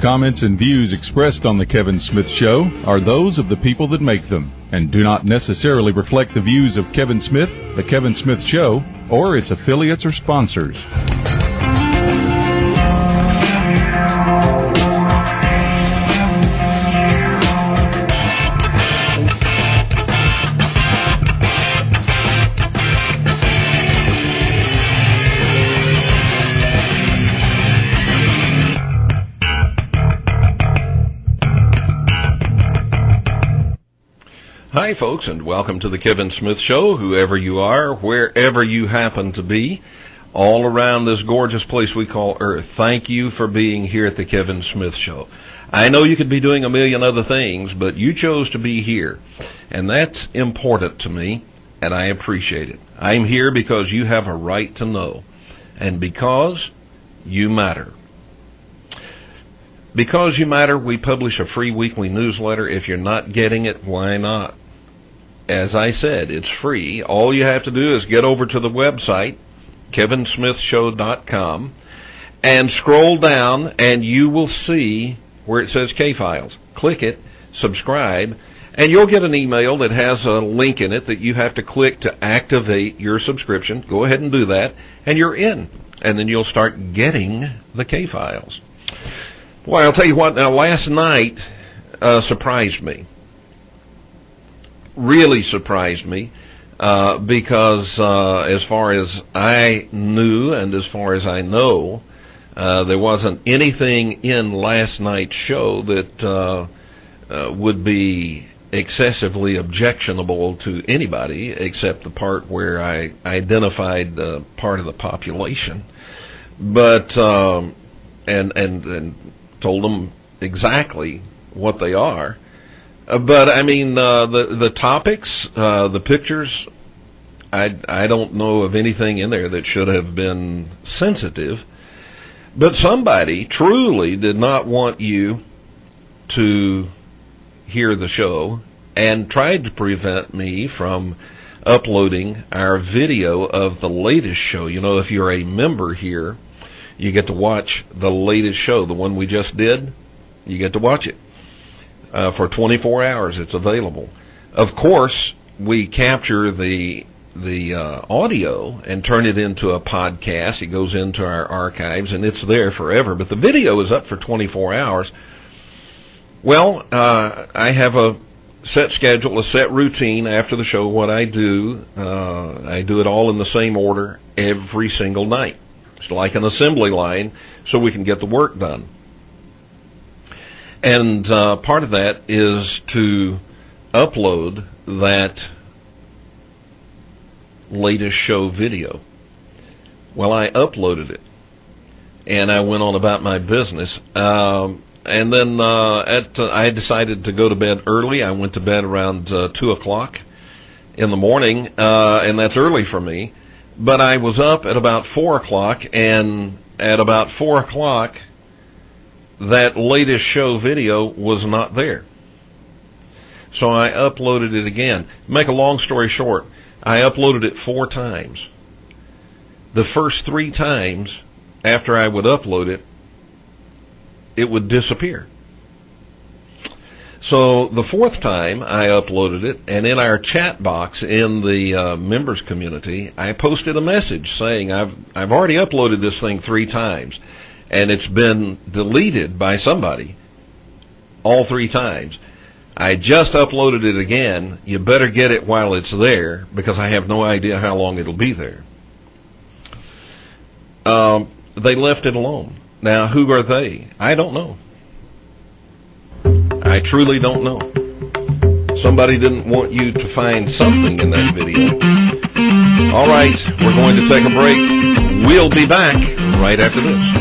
comments and views expressed on The Kevin Smith Show are those of the people that make them and do not necessarily reflect the views of Kevin Smith, The Kevin Smith Show, or its affiliates or sponsors. Hi, folks, and welcome to the Kevin Smith Show, whoever you are, wherever you happen to be, all around this gorgeous place we call Earth. Thank you for being here at the Kevin Smith Show. I know you could be doing a million other things, but you chose to be here, and that's important to me, and I appreciate it. I'm here because you have a right to know, and because you matter. Because you matter, we publish a free weekly newsletter. If you're not getting it, why not? As I said, it's free. All you have to do is get over to the website, kevinsmithshow.com, and scroll down, and you will see where it says K-Files. Click it, subscribe, and you'll get an email that has a link in it that you have to click to activate your subscription. Go ahead and do that, and you're in. And then you'll start getting the K-Files. Boy, I'll tell you what, now last night surprised me. Really surprised me, because as far as I knew and as far as I know, there wasn't anything in last night's show that would be excessively objectionable to anybody except the part where I identified part of the population. But and told them exactly what they are. But I mean, the topics, the pictures, I don't know of anything in there that should have been sensitive. But somebody truly did not want you to hear the show and tried to prevent me from uploading our video of the latest show. You know, if you're a member here, you get to watch the latest show, the one we just did. You get to watch it. For 24 hours, it's available. Of course, we capture the audio and turn it into a podcast. It goes into our archives, and it's there forever. But the video is up for 24 hours. Well, I have a set schedule, a set routine after the show. What I do it all in the same order every single night. It's like an assembly line, so we can get the work done. And part of that is to upload that latest show video. Well, I uploaded it, and I went on about my business. And then I decided to go to bed early. I went to bed around 2 o'clock in the morning, and that's early for me. But I was up at about 4 o'clock, and at about 4 o'clock, that latest show video was not there. So I uploaded it again. Make a long story short, I uploaded it 4 times. The first 3 times after I would upload it, it would disappear. So the 4th time I uploaded it, and in our chat box in the members community, I posted a message saying I've already uploaded this thing 3 times. And it's been deleted by somebody all 3 times. I just uploaded it again. You better get it while it's there, because I have no idea how long it'll be there. They left it alone. Now, who are they? I don't know. I truly don't know. Somebody didn't want you to find something in that video. All right, we're going to take a break. We'll be back right after this.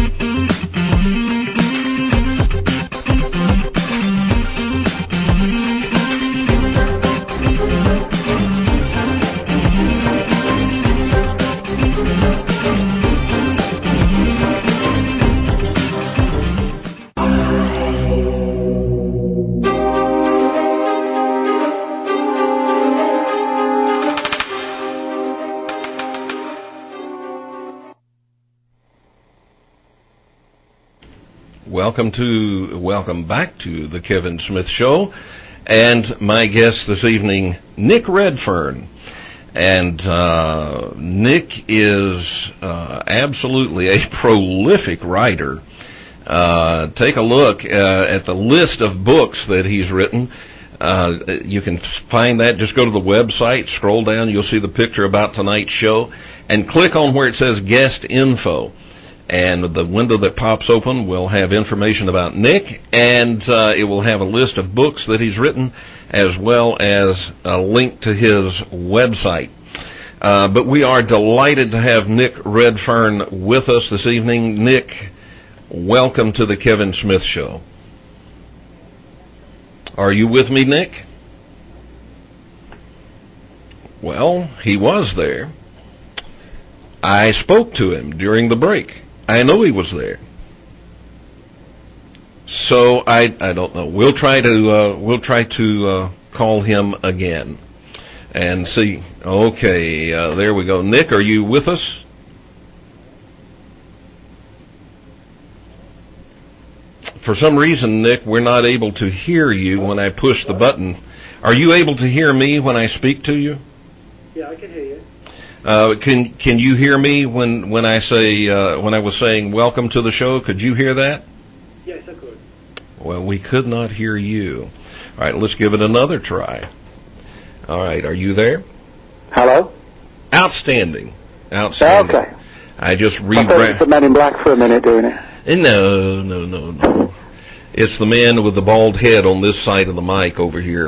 Welcome back to the Kevin Smith Show, and my guest this evening, Nick Redfern. And Nick is absolutely a prolific writer. Take a look at the list of books that he's written. You can find that. Just go to the website, scroll down, you'll see the picture about tonight's show, and click on where it says guest info. And the window that pops open will have information about Nick, and it will have a list of books that he's written, as well as a link to his website. But we are delighted to have Nick Redfern with us this evening. Nick, welcome to the Kevin Smith Show. Are you with me, Nick? Well, he was there. I spoke to him during the break. I know he was there. So I don't know. We'll try to call him again and see. Okay, there we go. Nick, are you with us? For some reason, Nick, we're not able to hear you when I push the button. Are you able to hear me when I speak to you? Yeah, I can hear you. Can you hear me when I say when I was saying welcome to the show? Could you hear that? Yes, I could. Well, we could not hear you. All right, let's give it another try. All right, are you there? Hello? Outstanding. Okay. I just I thought it was the Man in Black for a minute doing it. No. It's the man with the bald head on this side of the mic over here.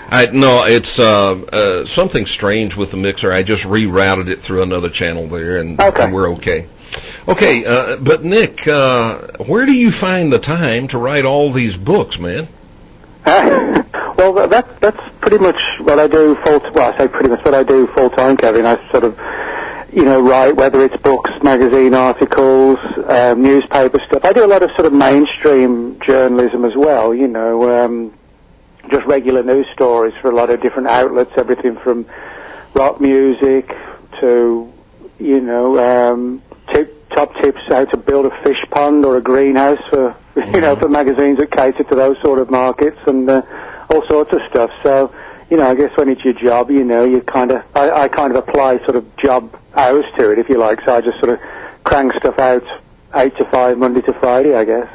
It's something strange with the mixer. I just rerouted it through another channel there, and we're okay. Okay, but Nick, where do you find the time to write all these books, man? Well, that's pretty much what I do I say pretty much what I do full time, Kevin. I sort of, write, whether it's books, magazine articles, newspaper stuff. I do a lot of sort of mainstream journalism as well, just regular news stories for a lot of different outlets, everything from rock music to, top tips how to build a fish pond or a greenhouse for, for magazines that cater to those sort of markets, and all sorts of stuff. So, I guess when it's your job, I kind of apply sort of job hours to it, if you like. So I just sort of crank stuff out 8 to 5, Monday to Friday, I guess.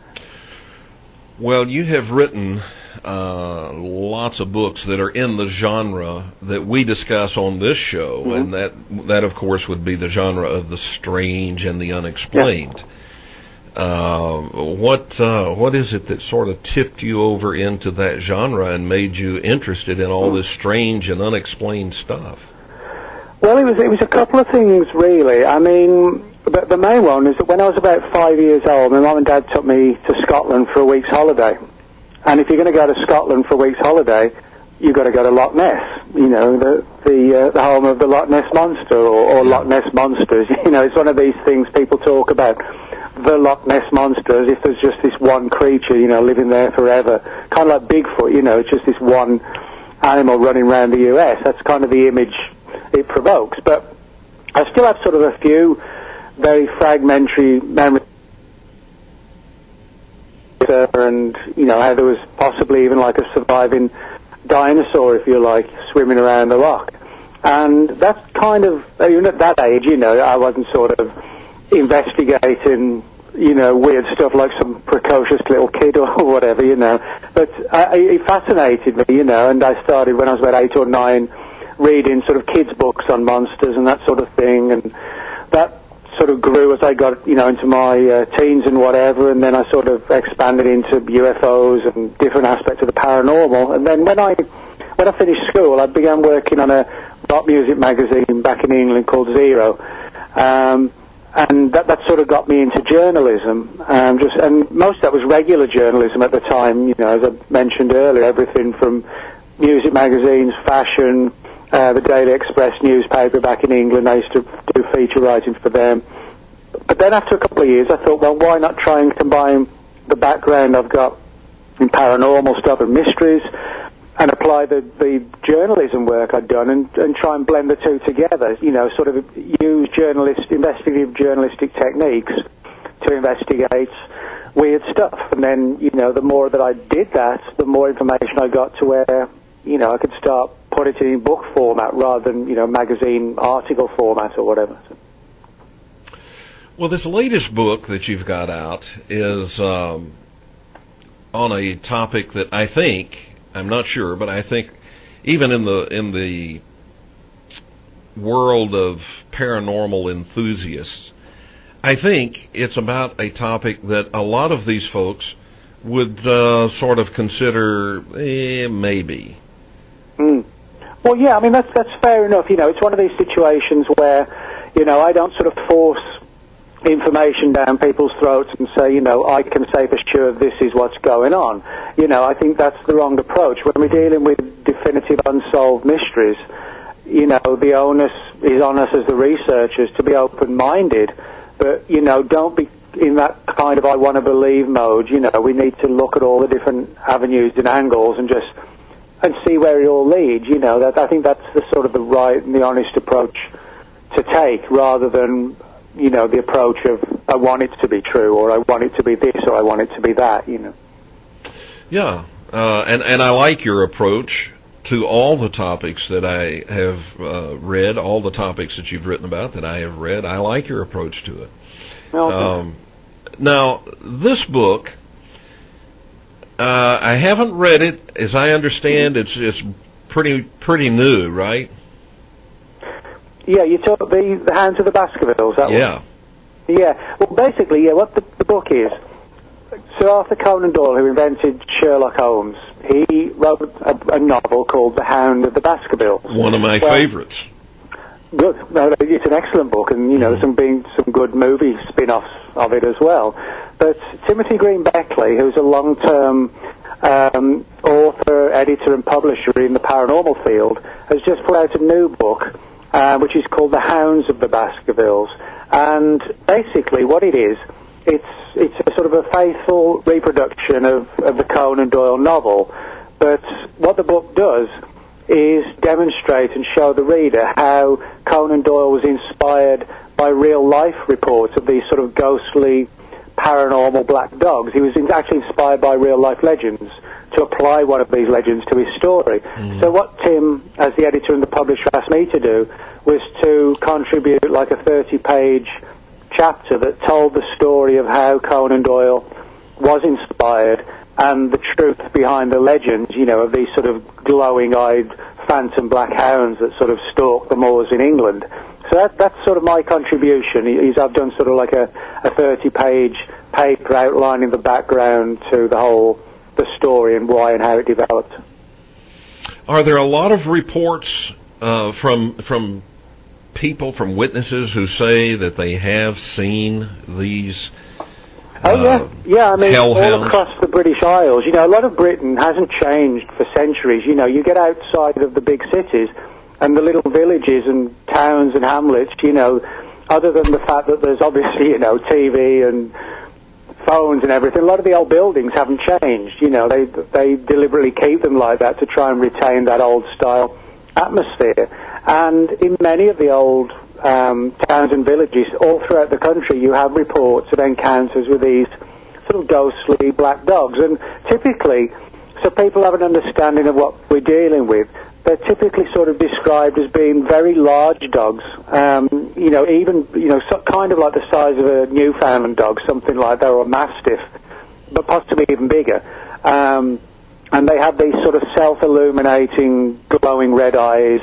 Well, you have written lots of books that are in the genre that we discuss on this show, and that of course would be the genre of the strange and the unexplained. Yeah. What is it that sort of tipped you over into that genre and made you interested in all this strange and unexplained stuff? Well, it was a couple of things, really. I mean, but the main one is that when I was about 5 years old, my mum and dad took me to Scotland for a week's holiday. And if you're going to go to Scotland for a week's holiday, you've got to go to Loch Ness, the home of the Loch Ness Monster, or Loch Ness Monsters. It's one of these things people talk about, the Loch Ness Monster, as if there's just this one creature, living there forever. Kind of like Bigfoot, it's just this one animal running around the US. That's kind of the image it provokes. But I still have sort of a few very fragmentary memories, and how there was possibly even like a surviving dinosaur, if you like, swimming around the loch. And that's kind of, even at that age, I wasn't sort of investigating, weird stuff like some precocious little kid or whatever, But it fascinated me, and I started when I was about 8 or 9 reading sort of kids' books on monsters and that sort of thing, and that sort of grew as I got, into my teens and whatever, and then I sort of expanded into UFOs and different aspects of the paranormal. And then when I finished school, I began working on a rock music magazine back in England called Zero, and that sort of got me into journalism. And most of that was regular journalism at the time, as I mentioned earlier, everything from music magazines, fashion, the Daily Express newspaper back in England. I used to do feature writing for them. But then after a couple of years, I thought, well, why not try and combine the background I've got in paranormal stuff and mysteries, and apply the journalism work I'd done, and try and blend the two together, sort of use investigative journalistic techniques to investigate weird stuff. And then, the more that I did that, the more information I got to where, I could start putting it in book format rather than, magazine article format or whatever. Well, this latest book that you've got out is on a topic that I think, I'm not sure, but I think even in the world of paranormal enthusiasts, I think it's about a topic that a lot of these folks would sort of consider maybe. Well, yeah, I mean, that's fair enough. It's one of these situations where, I don't sort of force information down people's throats and say, I can say for sure this is what's going on. I think that's the wrong approach. When we're dealing with definitive unsolved mysteries, the onus is on us as the researchers to be open-minded, but, don't be in that kind of I want to believe mode. We need to look at all the different avenues and angles and see where it all leads. I think that's the sort of the right and the honest approach to take, rather than the approach of I want it to be true, or I want it to be this, or I want it to be that. Yeah, and I like your approach to all the topics that I have read, all the topics that you've written about that I have read. I like your approach to it. Okay. Now, this book, I haven't read it. As I understand, it's pretty new, right? Yeah, you took the Hounds of the Baskervilles, that Yeah. one? Yeah. Well, basically, what the book is, Sir Arthur Conan Doyle, who invented Sherlock Holmes, he wrote a novel called The Hound of the Baskervilles. One of my favorites. Good. No, it's an excellent book, and, there's some good movie spin-offs of it as well. But Timothy Green Beckley, who's a long-term author, editor, and publisher in the paranormal field, has just put out a new book, which is called The Hounds of the Baskervilles. And basically what it is, it's a sort of a faithful reproduction of the Conan Doyle novel. But what the book does is demonstrate and show the reader how Conan Doyle was inspired by real-life reports of these sort of ghostly, paranormal black dogs. He was actually inspired by real-life legends to apply one of these legends to his story. Mm-hmm. So what Tim, as the editor and the publisher, asked me to do was to contribute like a 30-page chapter that told the story of how Conan Doyle was inspired and the truth behind the legends, of these sort of glowing-eyed phantom black hounds that sort of stalk the moors in England. So that's sort of my contribution. I've done sort of like a 30-page paper outlining the background to the story and why and how it developed. Are there a lot of reports from people, from witnesses who say that they have seen these yeah. I mean, hellhounds all across the British Isles. A lot of Britain hasn't changed for centuries. You get outside of the big cities and the little villages and towns and hamlets, other than the fact that there's obviously, TV and phones and everything, a lot of the old buildings haven't changed. They deliberately keep them like that to try and retain that old style atmosphere. And in many of the old towns and villages all throughout the country, you have reports of encounters with these sort of ghostly black dogs. And typically, so people have an understanding of what we're dealing with, they're typically sort of described as being very large dogs, even kind of like the size of a Newfoundland dog, something like that, or a Mastiff, but possibly even bigger. And they have these sort of self-illuminating, glowing red eyes.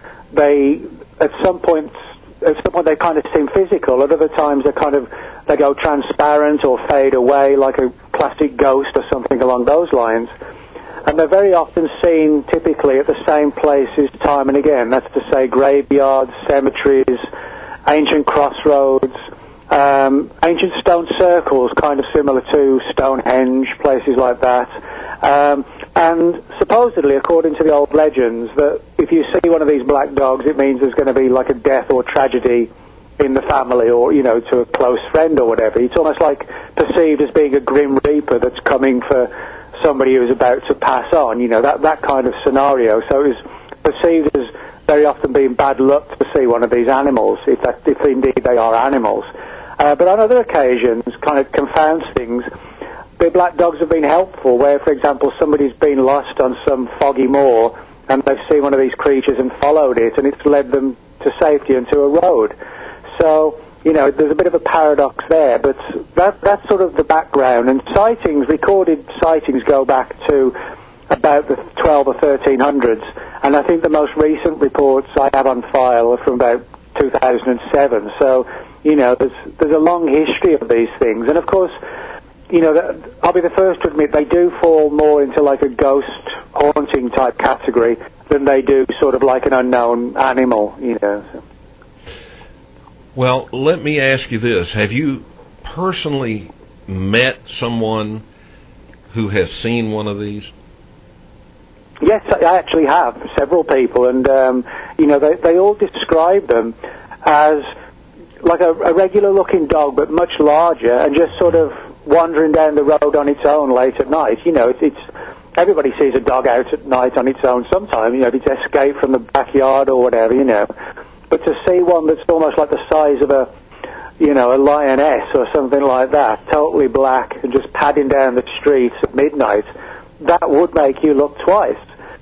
At some point they kind of seem physical. At other times they go transparent or fade away like a classic ghost or something along those lines. And they're very often seen typically at the same places time and again. That's to say graveyards, cemeteries, ancient crossroads, ancient stone circles, kind of similar to Stonehenge, places like that. And supposedly, according to the old legends, that if you see one of these black dogs, it means there's going to be like a death or tragedy in the family, or, to a close friend or whatever. It's almost like perceived as being a grim reaper that's coming for somebody who's about to pass on, that kind of scenario. So it was perceived as very often being bad luck to see one of these animals, if indeed they are animals. But on other occasions, kind of confounds things. the black dogs have been helpful, where, for example, somebody's been lost on some foggy moor and they've seen one of these creatures and followed it, and it's led them to safety and to a road. So, there's a bit of a paradox there, but that's sort of the background. And recorded sightings go back to about the 12 or 1300s, and I think the most recent reports I have on file are from about 2007. So, there's a long history of these things, and of course, I'll be the first to admit they do fall more into like a ghost haunting type category than they do sort of like an unknown animal, So. Well, let me ask you this. Have you personally met someone who has seen one of these? Yes, I actually have, several people, and, they all describe them as like a regular-looking dog, but much larger, and just sort of wandering down the road on its own late at night. It's everybody sees a dog out at night on its own sometime, if it's escaped from the backyard or whatever, But to see one that's almost like the size of a lioness or something like that, totally black and just padding down the streets at midnight, that would make you look twice.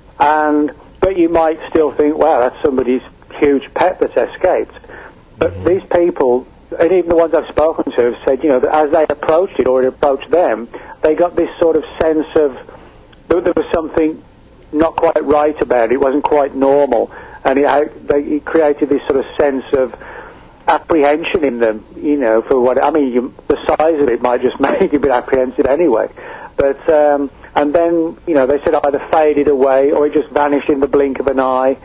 But you might still think, wow, that's somebody's huge pet that's escaped. But these people, and even the ones I've spoken to, have said, that as they approached it, or it approached them, they got this sort of sense of there was something not quite right about it. It wasn't quite normal. And it created this sort of sense of apprehension in them, for what, the size of it might just make you a bit apprehensive anyway. But, and then, they said either faded away or it just vanished in the blink of an eye.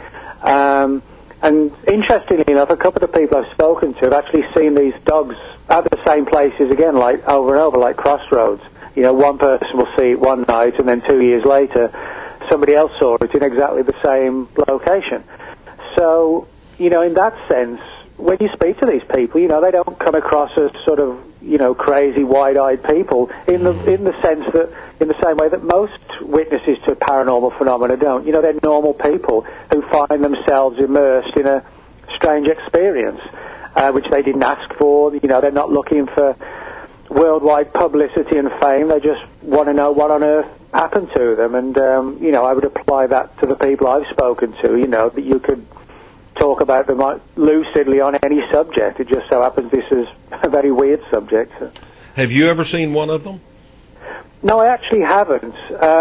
And interestingly enough, a couple of the people I've spoken to have actually seen these dogs at the same places again, like over and over, like crossroads. One person will see it one night, and then 2 years later, somebody else saw it in exactly the same location. So, in that sense, when you speak to these people, they don't come across as sort of, crazy, wide-eyed people in the sense that, in the same way that most witnesses to paranormal phenomena don't. They're normal people who find themselves immersed in a strange experience, which they didn't ask for. They're not looking for worldwide publicity and fame. They just want to know what on earth happened to them. And, I would apply that to the people I've spoken to, that you could talk about them lucidly on any subject. It just so happens this is a very weird subject. Have you ever seen one of them? No, I actually haven't.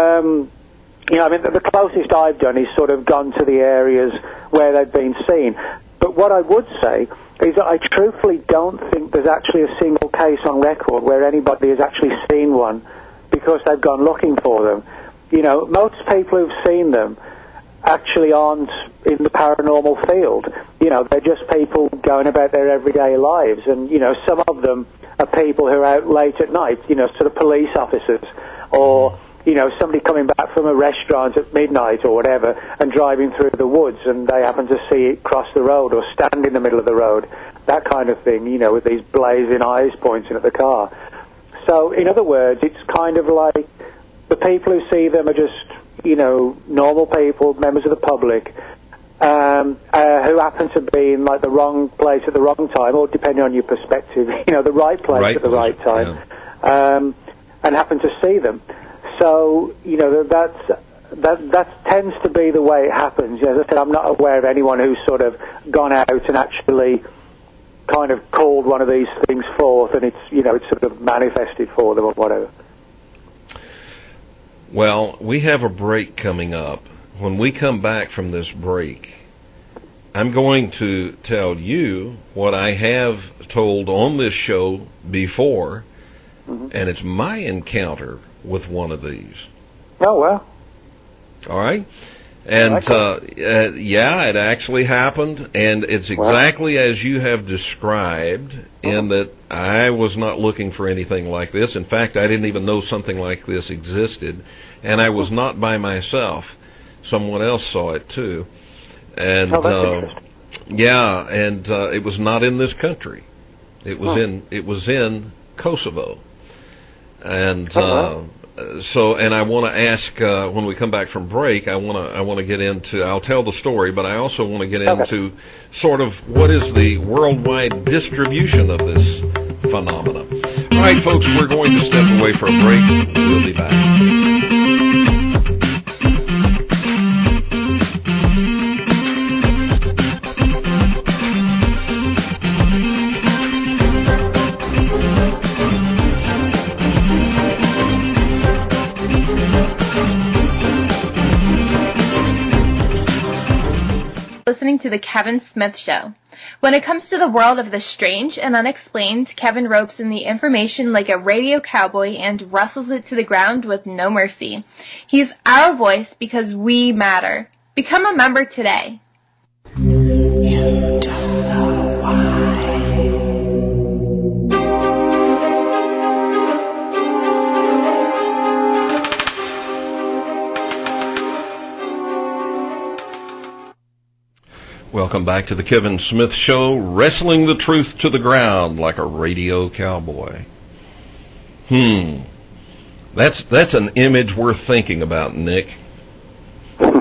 The closest I've done is sort of gone to the areas where they've been seen. But what I would say is that I truthfully don't think there's actually a single case on record where anybody has actually seen one because they've gone looking for them. Most people who've seen them actually aren't in the paranormal field. They're just people going about their everyday lives. And, some of them are people who are out late at night, sort of police officers, or, somebody coming back from a restaurant at midnight or whatever and driving through the woods and they happen to see it cross the road or stand in the middle of the road, that kind of thing, with these blazing eyes pointing at the car. So, in other words, it's kind of like the people who see them are just, normal people, members of the public, who happen to be in like the wrong place at the wrong time, or depending on your perspective, the right place at the right time, and happen to see them. So, that tends to be the way it happens. As I said, I'm not aware of anyone who's sort of gone out and actually kind of called one of these things forth, and it's sort of manifested for them or whatever. Well, we have a break coming up. When we come back from this break, I'm going to tell you what I have told on this show before, and it's my encounter with one of these. Oh, well. All right? And, it actually happened, and it's exactly as you have described, in that I was not looking for anything like this. In fact, I didn't even know something like this existed, and I was not by myself. Someone else saw it, too. And, it was not in this country. It was in Kosovo. And, and I want to ask, when we come back from break, I want to get into, I'll tell the story, but I also want to get into sort of what is the worldwide distribution of this phenomenon. All right, folks, we're going to step away for a break. We'll be back. Listening to The Kevin Smith Show. When it comes to the world of the strange and unexplained, Kevin ropes in the information like a radio cowboy and wrestles it to the ground with no mercy. He's our voice because we matter. Become a member today. You don't know why. Welcome back to the Kevin Smith Show, wrestling the truth to the ground like a radio cowboy. That's an image worth thinking about, Nick. All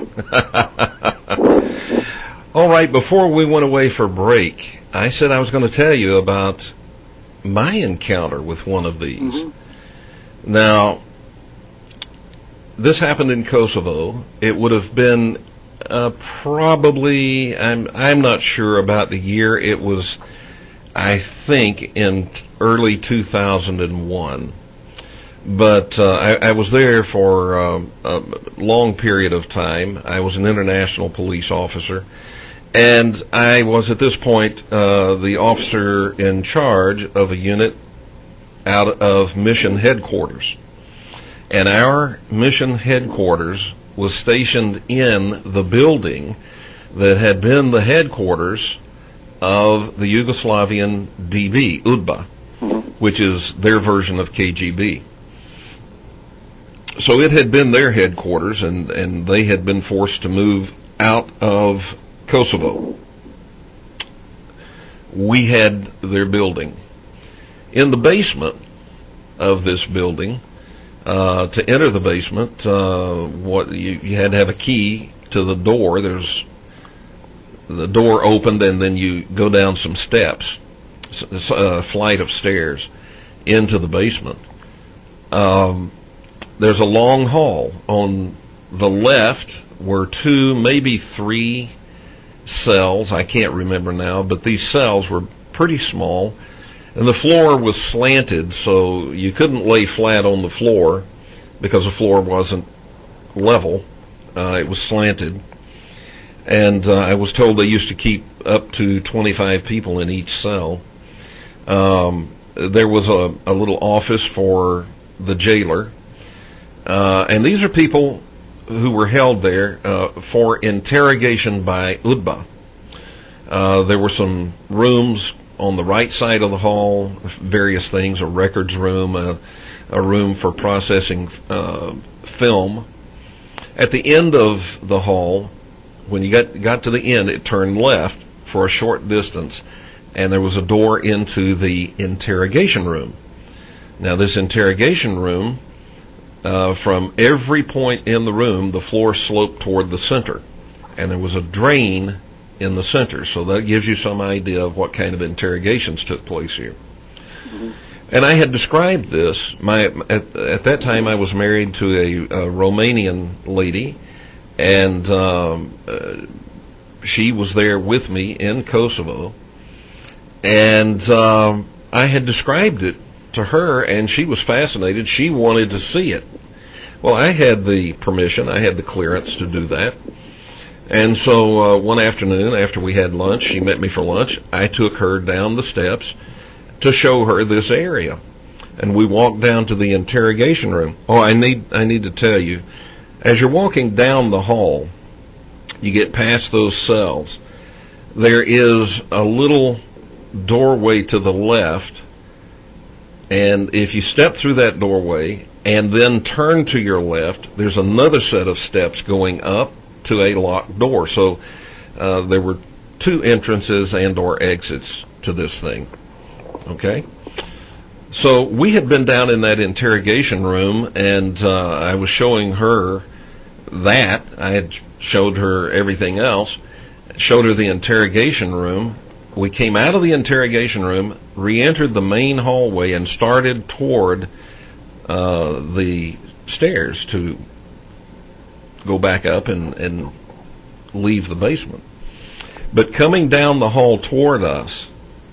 right, before we went away for break, I said I was going to tell you about my encounter with one of these. Mm-hmm. Now, this happened in Kosovo. It would have been probably, I'm not sure about the year. It was, I think, in early 2001. But I was there for a long period of time. I was an international police officer. And I was, at this point, the officer in charge of a unit out of mission headquarters. And our mission headquarters was stationed in the building that had been the headquarters of the Yugoslavian DB, UDBA, which is their version of KGB. So it had been their headquarters, and they had been forced to move out of Kosovo. We had their building. In the basement of this building, to enter the basement, you had to have a key to the door. There's the door opened, and then you go down some steps, a flight of stairs into the basement. There's a long hall. On the left were 2, maybe 3 cells. I can't remember now, but these cells were pretty small. And the floor was slanted, so you couldn't lay flat on the floor because the floor wasn't level. It was slanted. And I was told they used to keep up to 25 people in each cell. There was a little office for the jailer. And these are people who were held there for interrogation by UDBA. There were some rooms on the right side of the hall, various things, a records room, a room for processing film. At the end of the hall, when you got to the end, it turned left for a short distance, and there was a door into the interrogation room. Now, this interrogation room, from every point in the room, the floor sloped toward the center, and there was a drain in the center, so that gives you some idea of what kind of interrogations took place here. Mm-hmm. And I had described this. At that time, I was married to a Romanian lady, and she was there with me in Kosovo, and I had described it to her, and she was fascinated. She wanted to see it. Well, I had the permission, I had the clearance to do that. And so one afternoon, after we had lunch, she met me for lunch, I took her down the steps to show her this area. And we walked down to the interrogation room. Oh, I need to tell you, as you're walking down the hall, you get past those cells, there is a little doorway to the left, and if you step through that doorway and then turn to your left, there's another set of steps going up to a locked door. So there were 2 entrances and or exits to this thing. Okay? So we had been down in that interrogation room, and I was showing her that. I had showed her everything else, showed her the interrogation room, we came out of the interrogation room, re-entered the main hallway, and started toward the stairs to go back up and leave the basement. But coming down the hall toward us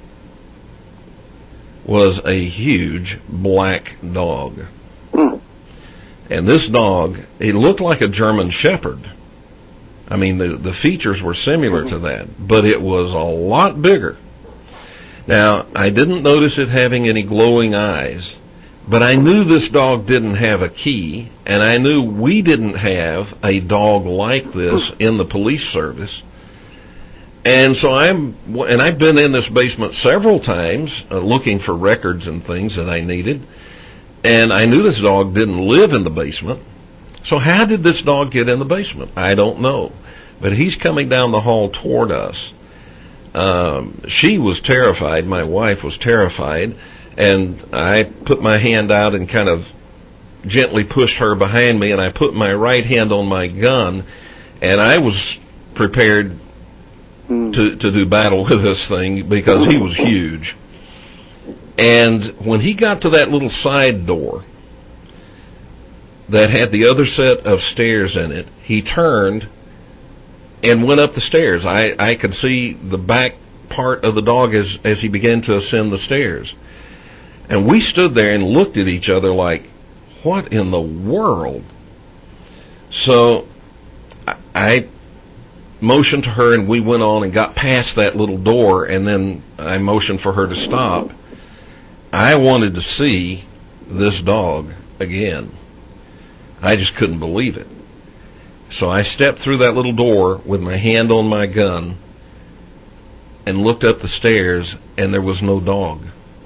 was a huge black dog. And this dog, it looked like a German Shepherd. I mean, the features were similar to that, but it was a lot bigger. Now, I didn't notice it having any glowing eyes, but I knew this dog didn't have a key, and I knew we didn't have a dog like this in the police service. And so I've been in this basement several times looking for records and things that I needed, and I knew this dog didn't live in the basement. So how did this dog get in the basement? I don't know. But he's coming down the hall toward us. She was terrified. My wife was terrified. And I put my hand out and kind of gently pushed her behind me, and I put my right hand on my gun, and I was prepared to do battle with this thing because he was huge. And when he got to that little side door that had the other set of stairs in it, he turned and went up the stairs. I could see the back part of the dog as he began to ascend the stairs. And we stood there and looked at each other like, what in the world? So I motioned to her, and we went on and got past that little door, and then I motioned for her to stop. I wanted to see this dog again. I just couldn't believe it. So I stepped through that little door with my hand on my gun and looked up the stairs, and there was no dog.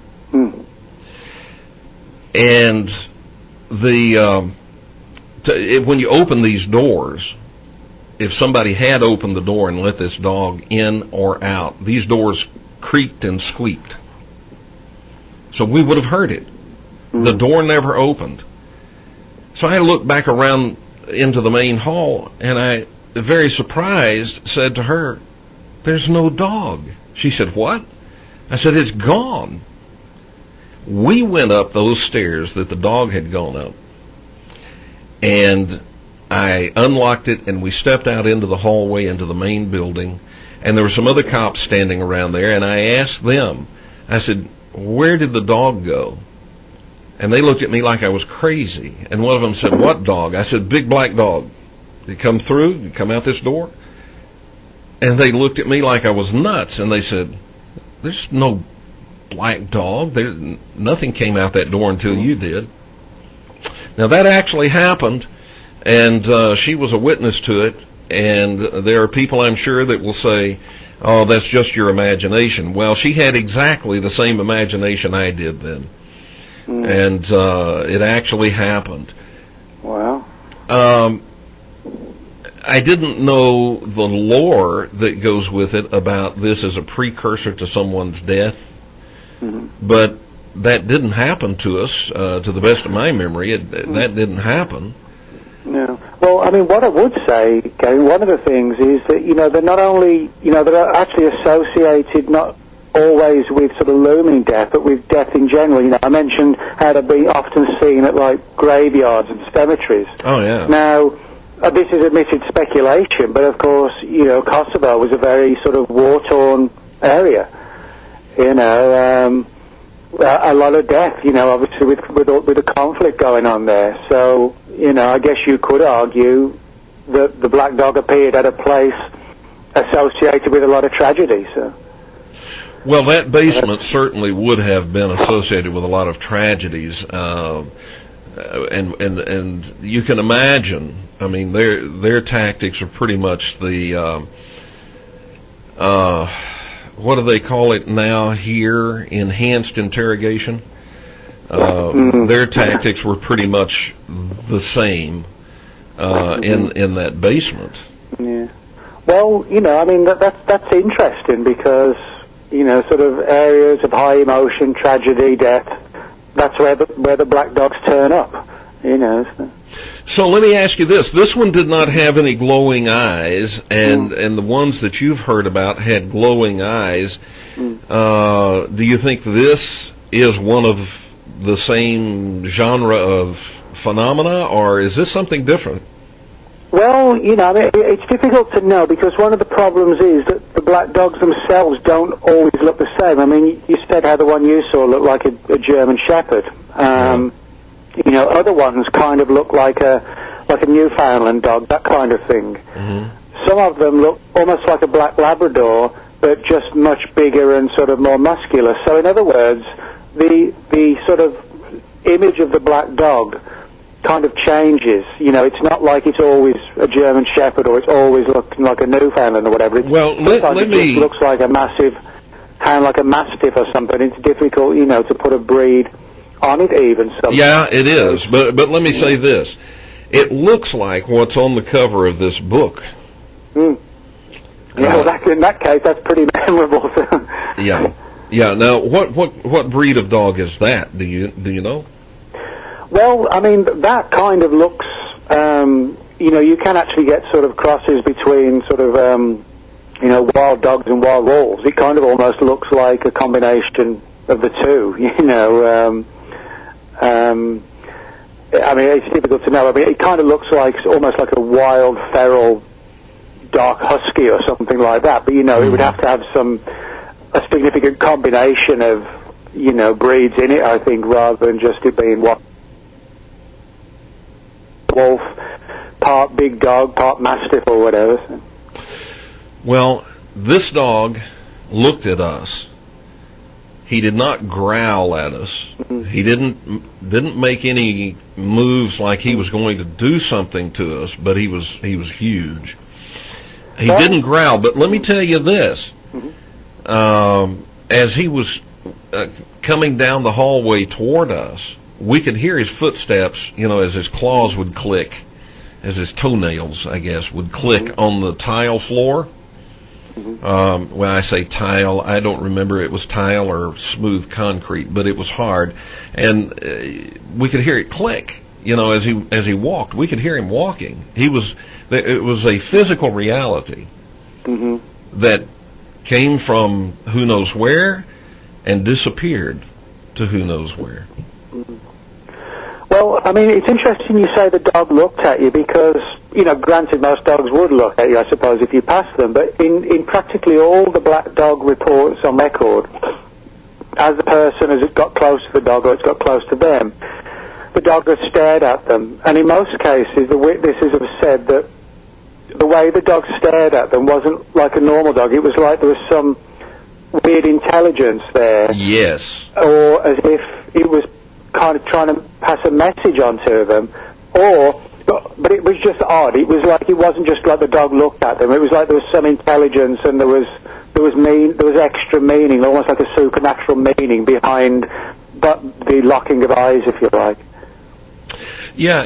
And when you open these doors, if somebody had opened the door and let this dog in or out, these doors creaked and squeaked. So we would have heard it. The door never opened. So I looked back around into the main hall, and I, very surprised, said to her, "There's no dog." She said, "What?" I said, "It's gone." We went up those stairs that the dog had gone up, and I unlocked it, and we stepped out into the hallway into the main building, and there were some other cops standing around there, and I asked them, I said, "Where did the dog go?" And they looked at me like I was crazy. And one of them said, "What dog?" I said, "Big black dog. Did it come through? Did it come out this door?" And they looked at me like I was nuts. And they said, "There's no black dog. Nothing came out that door until you did." Now, that actually happened, and she was a witness to it. And there are people, I'm sure, that will say, "Oh, that's just your imagination." Well, she had exactly the same imagination I did then. And it actually happened. Wow. I didn't know the lore that goes with it about this as a precursor to someone's death, but that didn't happen to us, to the best of my memory. That didn't happen. Yeah. Well, I mean, what I would say, Gary, one of the things is that, they're not only, they're actually associated not always with sort of looming death, but with death in general. I mentioned how they're being often seen at, like, graveyards and cemeteries. Oh, yeah. Now, this is admitted speculation, but of course, Kosovo was a very sort of war-torn area. A lot of death, obviously with the conflict going on there. So, I guess you could argue that the black dog appeared at a place associated with a lot of tragedy. So. Well, that basement certainly would have been associated with a lot of tragedies, and you can imagine. I mean, their tactics are pretty much the what do they call it now here? Enhanced interrogation. Their tactics were pretty much the same in that basement. Yeah. Well, I mean that's interesting because sort of areas of high emotion, tragedy, death. That's where the black dogs turn up. So. So let me ask you this. This one did not have any glowing eyes, and the ones that you've heard about had glowing eyes. Do you think this is one of the same genre of phenomena, or is this something different? Well, it's difficult to know, because one of the problems is that the black dogs themselves don't always look the same. I mean, you said how the one you saw looked like a German Shepherd. Other ones kind of look like a Newfoundland dog, that kind of thing. Mm-hmm. Some of them look almost like a black Labrador, but just much bigger and sort of more muscular. So in other words, the sort of image of the black dog kind of changes. It's not like it's always a German Shepherd or it's always looking like a Newfoundland or whatever. It just looks like a massive hound, like a Mastiff or something. It's difficult, to put a breed on it even. Yeah, it is. But let me say this. It looks like what's on the cover of this book. Yeah, well, in that case, that's pretty memorable. Yeah. Now, what breed of dog is that? Do you know? Well, I mean, that kind of looks. You can actually get sort of crosses between sort of wild dogs and wild wolves. It kind of almost looks like a combination of the two. I mean, it's difficult to know. I mean, it kind of looks like almost like a wild, feral, dark husky or something like that. But, it would have to have a significant combination of, breeds in it, I think, rather than just it being wolf, part big dog, part Mastiff or whatever. So. Well, this dog looked at us. He did not growl at us. Mm-hmm. He didn't make any moves like he was going to do something to us, but he was huge. He didn't growl, but let me tell you this. Mm-hmm. As he was coming down the hallway toward us, we could hear his footsteps, as his claws would click, as his toenails, I guess, would click on the tile floor. When I say tile, I don't remember it was tile or smooth concrete, but it was hard, and we could hear it click. As he walked, we could hear him walking. It was a physical reality that came from who knows where and disappeared to who knows where. Well, I mean, it's interesting you say the dog looked at you because, granted most dogs would look at you, I suppose, if you passed them, but in practically all the black dog reports on record, as the person has got close to the dog or it's got close to them, the dog has stared at them. And in most cases, the witnesses have said that the way the dog stared at them wasn't like a normal dog. It was like there was some weird intelligence there. Yes. Or as if it was kind of trying to pass a message on to them, but it was just odd. It was like it wasn't just like the dog looked at them. It was like there was some intelligence and there was extra meaning, almost like a supernatural meaning behind the locking of eyes, if you like. Yeah,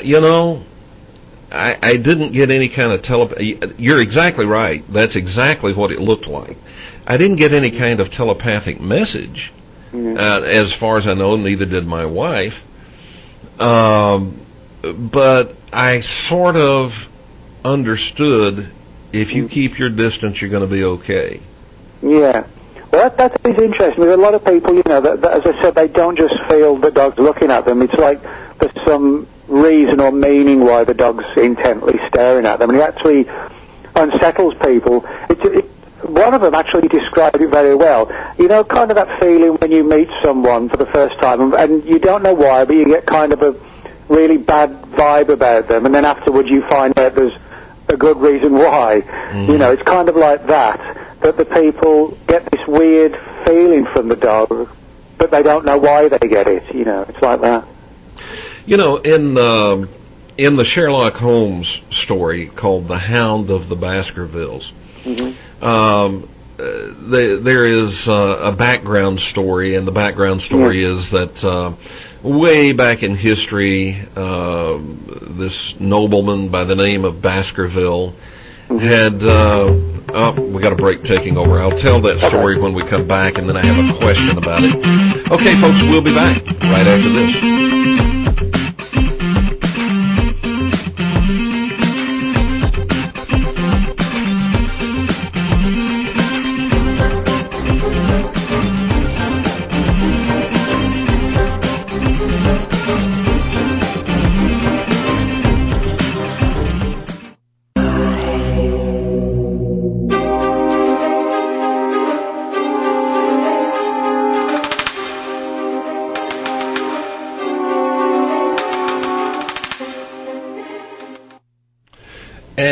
I didn't get any kind of telepathy. You're exactly right. That's exactly what it looked like. I didn't get any kind of telepathic message. As far as I know, neither did my wife. But I sort of understood if you keep your distance, you're going to be okay. Yeah. Well, that is interesting. There's a lot of people, that, as I said, they don't just feel the dog's looking at them. It's like there's some reason or meaning why the dog's intently staring at them. And it actually unsettles people. One of them actually described it very well. Kind of that feeling when you meet someone for the first time, and you don't know why, but you get kind of a really bad vibe about them, and then afterwards you find out there's a good reason why. It's kind of like that the people get this weird feeling from the dog, but they don't know why they get it. It's like that. In the Sherlock Holmes story called The Hound of the Baskervilles, there is a background story, and the background story is that way back in history, this nobleman by the name of Baskerville had... we got a break taking over. I'll tell that story when we come back, and then I have a question about it. Okay, folks, we'll be back right after this.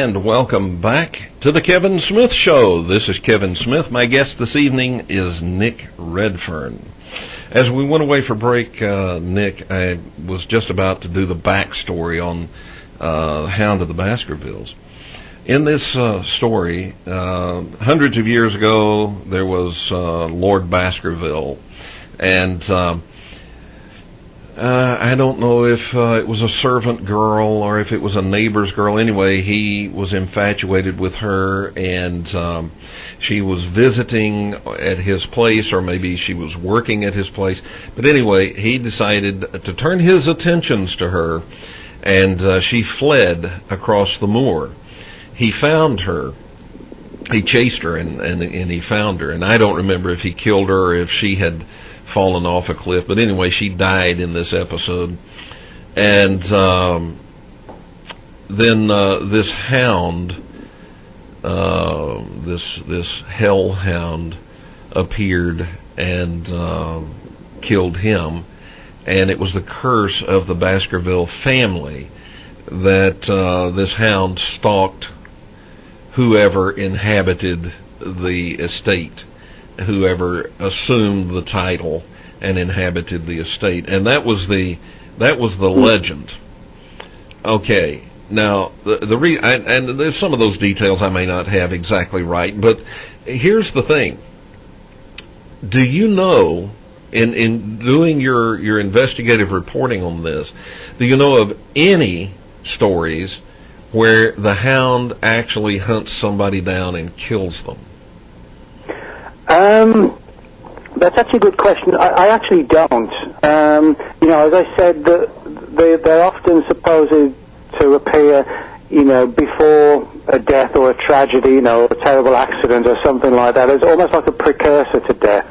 And welcome back to the Kevin Smith Show. This is Kevin Smith. My guest this evening is Nick Redfern. As we went away for break, Nick, I was just about to do the backstory on Hound of the Baskervilles. In this story, hundreds of years ago, there was Lord Baskerville, and I don't know if it was a servant girl or if it was a neighbor's girl. Anyway, he was infatuated with her, and she was visiting at his place, or maybe she was working at his place. But anyway, he decided to turn his attentions to her, and she fled across the moor. He found her. He chased her, and he found her. And I don't remember if he killed her or if she had fallen off a cliff. But anyway, she died in this episode. And then this hound, this hellhound, appeared and killed him. And it was the curse of the Baskerville family that this hound stalked whoever inhabited the estate, whoever assumed the title and inhabited the estate. And that was the legend. Okay. Now, and there's some of those details I may not have exactly right, but here's the thing. Do you know, in doing your investigative reporting on this, do you know of any stories where the hound actually hunts somebody down and kills them? That's actually a good question. I actually don't. As I said, they're often supposed to appear, before a death or a tragedy, or a terrible accident or something like that. It's almost like a precursor to death.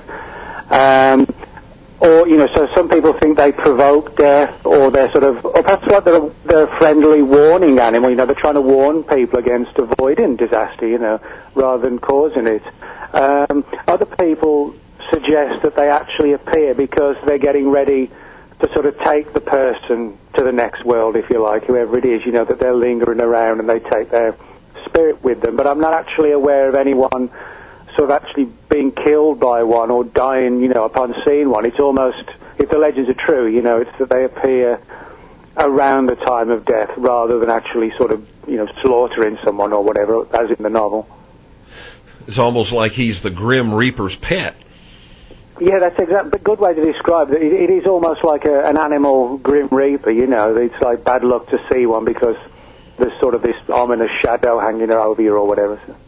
So some people think they provoke death, or they're or perhaps like they're a friendly warning animal. They're trying to warn people against avoiding disaster, rather than causing it. Other people suggest that they actually appear because they're getting ready to sort of take the person to the next world, if you like, whoever it is, that they're lingering around and they take their spirit with them. But I'm not actually aware of anyone sort of actually being killed by one or dying, upon seeing one. It's almost, if the legends are true, it's that they appear around the time of death rather than actually sort of, slaughtering someone or whatever, as in the novel. It's almost like he's the Grim Reaper's pet. Yeah, that's exactly a good way to describe it. It is almost like an animal Grim Reaper, It's like bad luck to see one because there's sort of this ominous shadow hanging over you or whatever. So.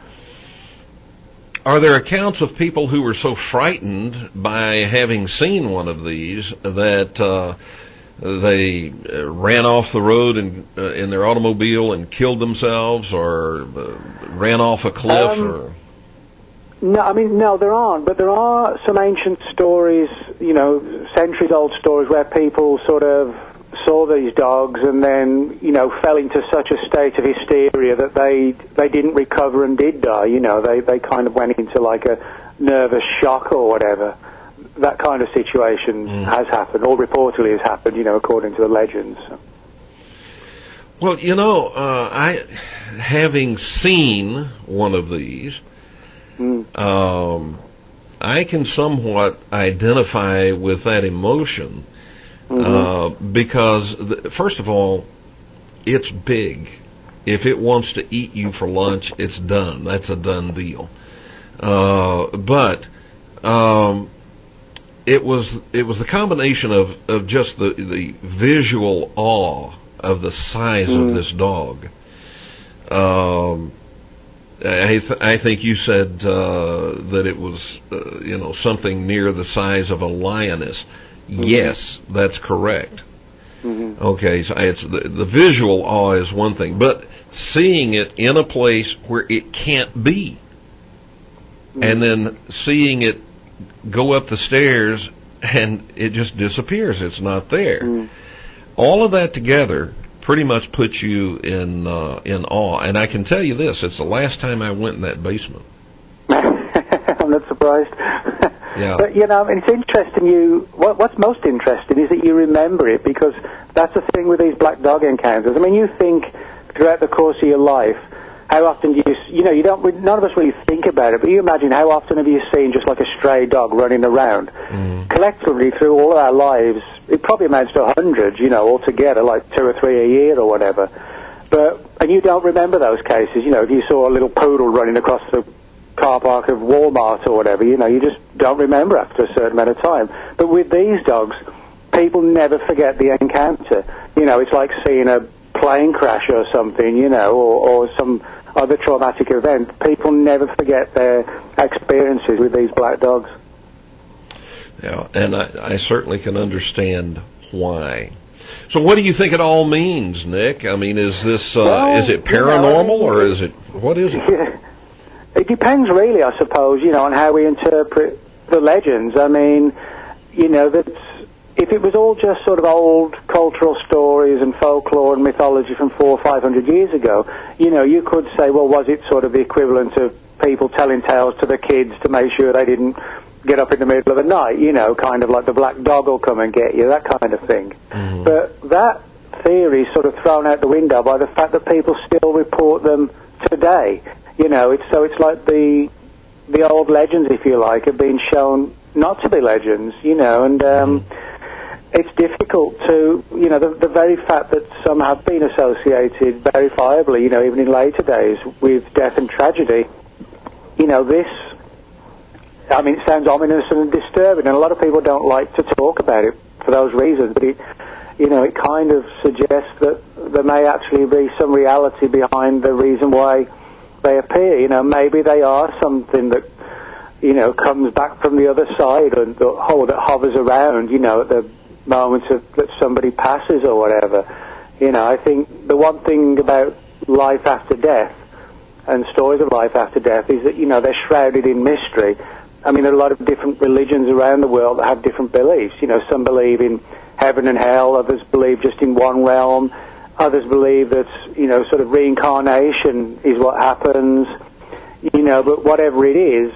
Are there accounts of people who were so frightened by having seen one of these that they ran off the road in their automobile and killed themselves, or ran off a cliff? No, there aren't. But there are some ancient stories, centuries-old stories where people sort of saw these dogs and then, fell into such a state of hysteria that they didn't recover and did die. They kind of went into like a nervous shock or whatever. That kind of situation has happened, or reportedly has happened, according to the legends. Well, having seen one of these, I can somewhat identify with that emotion, because, first of all, it's big. If it wants to eat you for lunch, it's done. That's a done deal. But it was the combination of just the visual awe of the size of this dog. I think you said that it was something near the size of a lioness. Yes, that's correct. Okay, so it's the visual awe is one thing, but seeing it in a place where it can't be, and then seeing it go up the stairs and it just disappears. It's not there. All of that together pretty much puts you in awe. And I can tell you this: it's the last time I went in that basement. I'm not surprised. Yeah. But it's interesting. What's most interesting is that you remember it, because that's the thing with these black dog encounters. I mean, you think throughout the course of your life, how often do none of us really think about it, but you imagine how often have you seen just like a stray dog running around? Collectively, through all of our lives, it probably amounts to hundreds, altogether, like 2 or 3 a year or whatever. And you don't remember those cases, if you saw a little poodle running across the car park of Walmart or whatever, you just don't remember after a certain amount of time. But with these dogs, people never forget the encounter. It's like seeing a plane crash or something, or some other traumatic event. People never forget their experiences with these black dogs. Yeah, and I certainly can understand why. So what do you think it all means, Nick? I mean, is this, is it paranormal, or is it, what is it? Yeah. It depends really, I suppose, on how we interpret the legends. I mean, if it was all just sort of old cultural stories and folklore and mythology from 400 or 500 years ago, you could say, well, was it sort of the equivalent of people telling tales to the kids to make sure they didn't get up in the middle of the night, kind of like the black dog will come and get you, that kind of thing. Mm-hmm. But that theory is sort of thrown out the window by the fact that people still report them today. It's like the old legends, if you like, have been shown not to be legends, and it's difficult to, the very fact that some have been associated verifiably, even in later days, with death and tragedy, it sounds ominous and disturbing, and a lot of people don't like to talk about it for those reasons, but it kind of suggests that there may actually be some reality behind the reason why they appear. Maybe they are something that, comes back from the other side and that hovers around, at the moment that somebody passes or whatever. I think the one thing about life after death and stories of life after death is that, they're shrouded in mystery. I mean, there are a lot of different religions around the world that have different beliefs. Some believe in heaven and hell, others believe just in one realm, others believe that, sort of reincarnation is what happens, but whatever it is,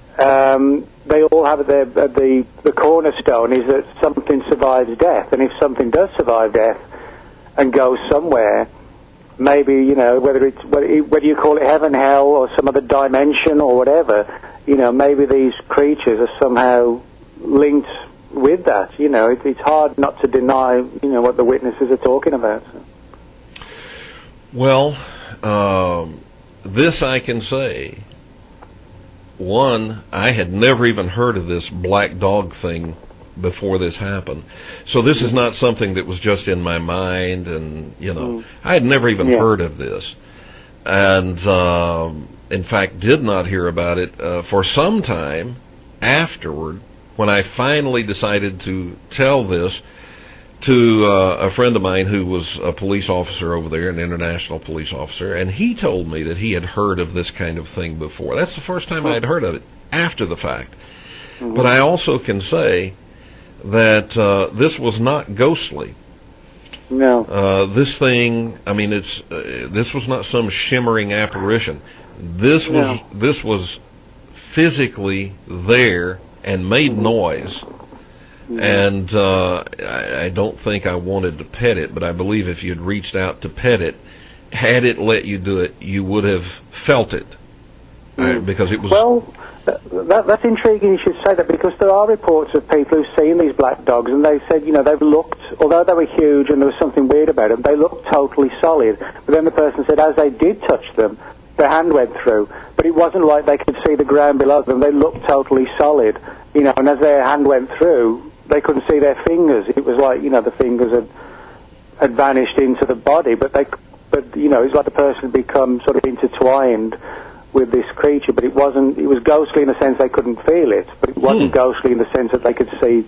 they all have the cornerstone is that something survives death, and if something does survive death and goes somewhere, maybe, whether you call it heaven, hell, or some other dimension or whatever, maybe these creatures are somehow linked with that. It's hard not to deny, what the witnesses are talking about. So. Well, this I can say. One, I had never even heard of this black dog thing before this happened. So this is not something that was just in my mind, and, I had never even heard of this. And, in fact, did not hear about it for some time afterward, when I finally decided to tell this to a friend of mine who was a police officer over there, an international police officer, and he told me that he had heard of this kind of thing before. That's the first time I had heard of it, after the fact. Mm-hmm. But I also can say that this was not ghostly. No. This thing, this was not some shimmering apparition. This was physically there and made noise. And I don't think I wanted to pet it, but I believe if you'd reached out to pet it, had it let you do it, you would have felt it. Because it was... Well, that's intriguing you should say that, because there are reports of people who've seen these black dogs, and they said, they've looked, although they were huge and there was something weird about them, they looked totally solid. But then the person said as they did touch them, their hand went through. But it wasn't like they could see the ground below them. They looked totally solid, and as their hand went through, they couldn't see their fingers. It was like, the fingers had vanished into the body, but it was like the person had become sort of intertwined with this creature, but it was ghostly in the sense they couldn't feel it, but it wasn't ghostly in the sense that they could see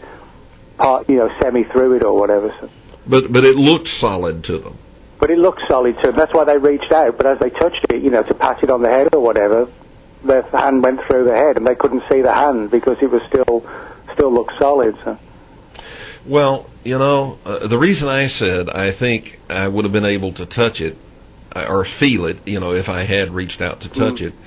semi through it or whatever. So. But it looked solid to them. But it looked solid to them. That's why they reached out, but as they touched it, to pat it on the head or whatever, their hand went through the head, and they couldn't see the hand because it was still looked solid, so. Well, the reason I said I think I would have been able to touch it or feel it, if I had reached out to touch it,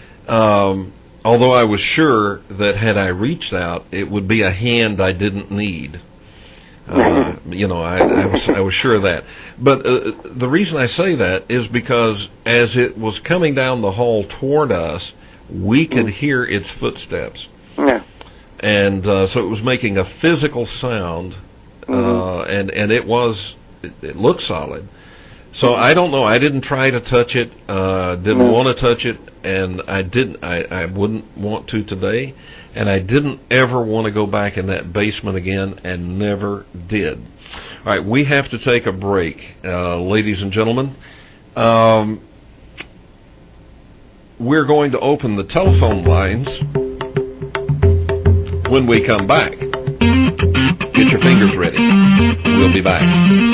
although I was sure that had I reached out, it would be a hand I didn't need. I was sure of that. But the reason I say that is because as it was coming down the hall toward us, we could hear its footsteps. Yeah. And so it was making a physical sound, and it looked solid. So I don't know. I didn't try to touch it. Didn't want to touch it, and I wouldn't want to today. And I didn't ever want to go back in that basement again, and never did. All right, we have to take a break, ladies and gentlemen. We're going to open the telephone lines when we come back. Get your fingers ready. We'll be back.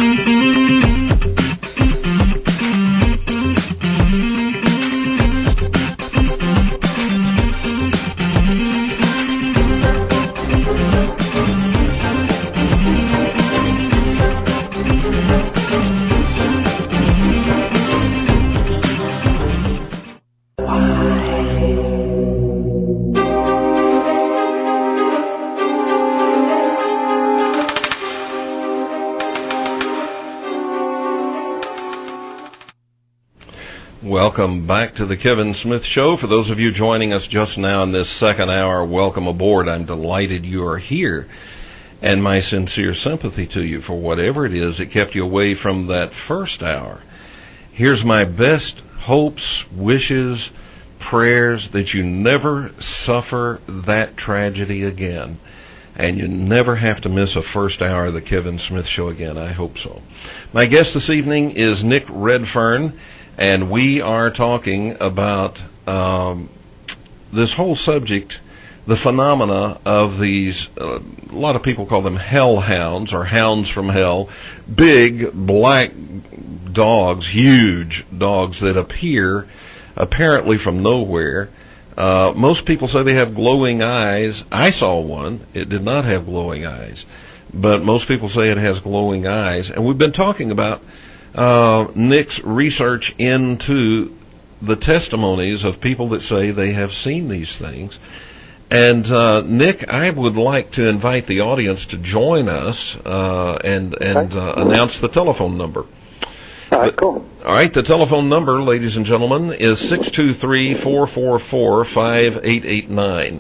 Welcome back to the Kevin Smith Show. For those of you joining us just now in this second hour, welcome aboard. I'm delighted you are here, and my sincere sympathy to you for whatever it is that kept you away from that first hour. Here's my best hopes, wishes, prayers that you never suffer that tragedy again, and you never have to miss a first hour of the Kevin Smith Show again. I hope so. My guest this evening is Nick Redfern. And we are talking about this whole subject, the phenomena of these, a lot of people call them hellhounds or hounds from hell, big black dogs, huge dogs that appear apparently from nowhere. Most people say they have glowing eyes. I saw one. It did not have glowing eyes. But most people say it has glowing eyes. And we've been talking about Nick's research into the testimonies of people that say they have seen these things. And Nick, I would like to invite the audience to join us and announce the telephone number. All right, cool. All right, the telephone number, ladies and gentlemen, is 623-444-5889.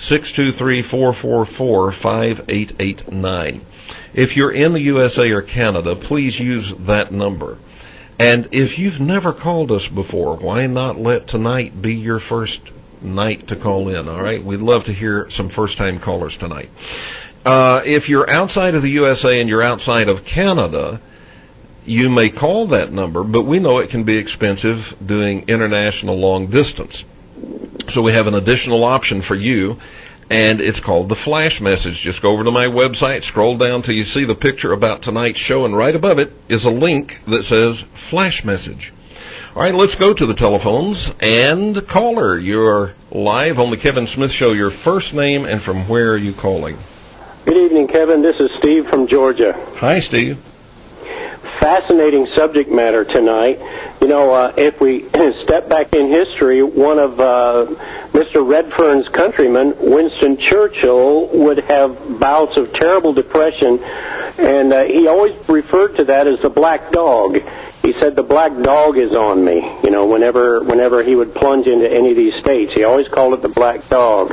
623-444-5889. If you're in the USA or Canada, please use that number. And if you've never called us before, why not let tonight be your first night to call in, all right? We'd love to hear some first-time callers tonight. If you're outside of the USA and you're outside of Canada, you may call that number, but we know it can be expensive doing international long distance. So we have an additional option for you, and it's called the Flash Message. Just go over to my website, scroll down till you see the picture about tonight's show, and right above it is a link that says Flash Message. All right, let's go to the telephones. And caller, you're live on the Kevin Smith Show. Your first name and from where are you calling? Good evening, Kevin. This is Steve from Georgia. Hi, Steve. Fascinating subject matter tonight. You know, if we step back in history, one of Mr. Redfern's countrymen, Winston Churchill, would have bouts of terrible depression, and he always referred to that as the black dog. He said, the black dog is on me. You know, whenever he would plunge into any of these states, he always called it the black dog.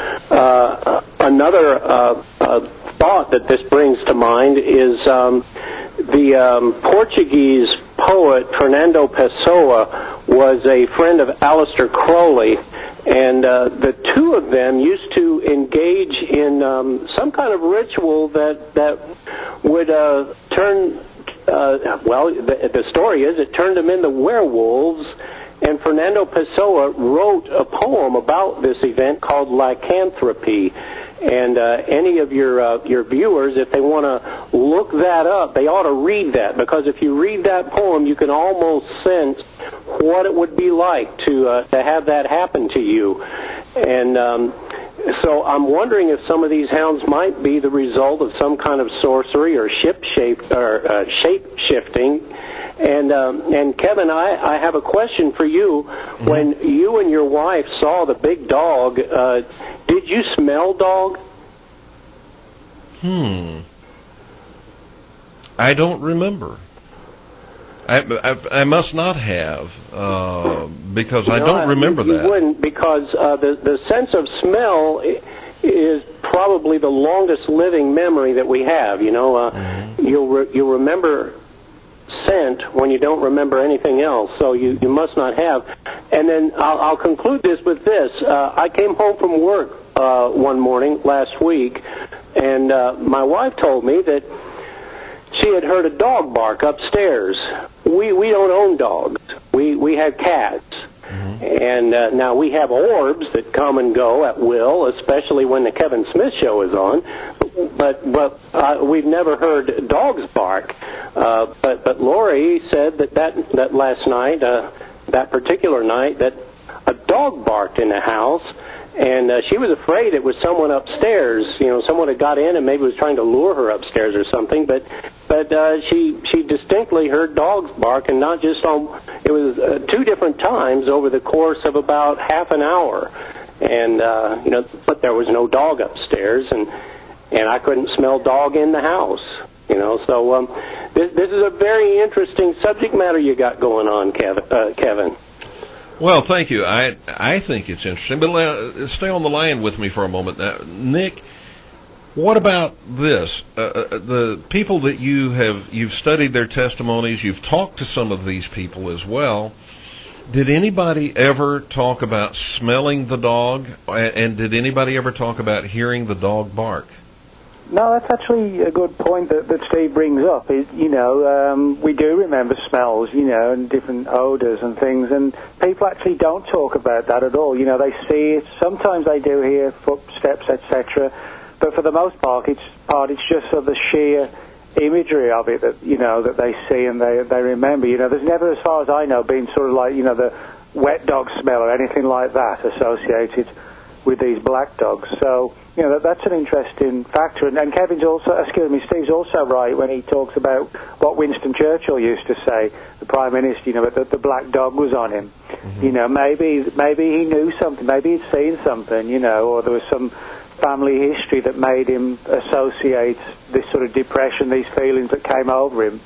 Another thought that this brings to mind is the Portuguese poet Fernando Pessoa was a friend of Aleister Crowley, and the two of them used to engage in some kind of ritual that would turn, the story is it turned them into werewolves, and Fernando Pessoa wrote a poem about this event called Lycanthropy. And any of your viewers, if they want to look that up, they ought to read that, because if you read that poem, you can almost sense what it would be like to have that happen to you. And so I'm wondering if some of these hounds might be the result of some kind of sorcery or shape shifting. And Kevin, I have a question for you. Mm-hmm. When you and your wife saw the big dog, did you smell dog? I don't remember. I must not have, because I don't remember that. You wouldn't, because the sense of smell is probably the longest living memory that we have. You'll remember scent when you don't remember anything else, so you must not have. And then I'll conclude this with this. I came home from work one morning last week, and my wife told me that she had heard a dog bark upstairs. We don't own dogs. We have cats. And now we have orbs that come and go at will, especially when the Kevin Smith Show is on. But we've never heard dogs bark. But Lori said that last night, that particular night, that a dog barked in the house. And she was afraid it was someone upstairs. Someone had got in and maybe was trying to lure her upstairs or something. But she distinctly heard dogs bark, and not just on. It was 2 different times over the course of about half an hour. And but there was no dog upstairs, and I couldn't smell dog in the house. So this is a very interesting subject matter you got going on, Kevin. Well, thank you. I think it's interesting, but stay on the line with me for a moment. Now, Nick, what about this? The people that you've studied their testimonies, you've talked to some of these people as well. Did anybody ever talk about smelling the dog, and did anybody ever talk about hearing the dog bark? No, that's actually a good point that Steve brings up. We do remember smells, and different odors and things, and people actually don't talk about that at all. They see it. Sometimes they do hear footsteps, etc. But for the most part, it's just sort of the sheer imagery of it that they see and they remember. There's never, as far as I know, been sort of like the wet dog smell or anything like that associated with these black dogs. So that's an interesting factor. And Steve's also right when he talks about what Winston Churchill used to say, the Prime Minister, that the black dog was on him. Maybe he knew something, maybe he'd seen something, or there was some family history that made him associate this sort of depression, these feelings that came over him,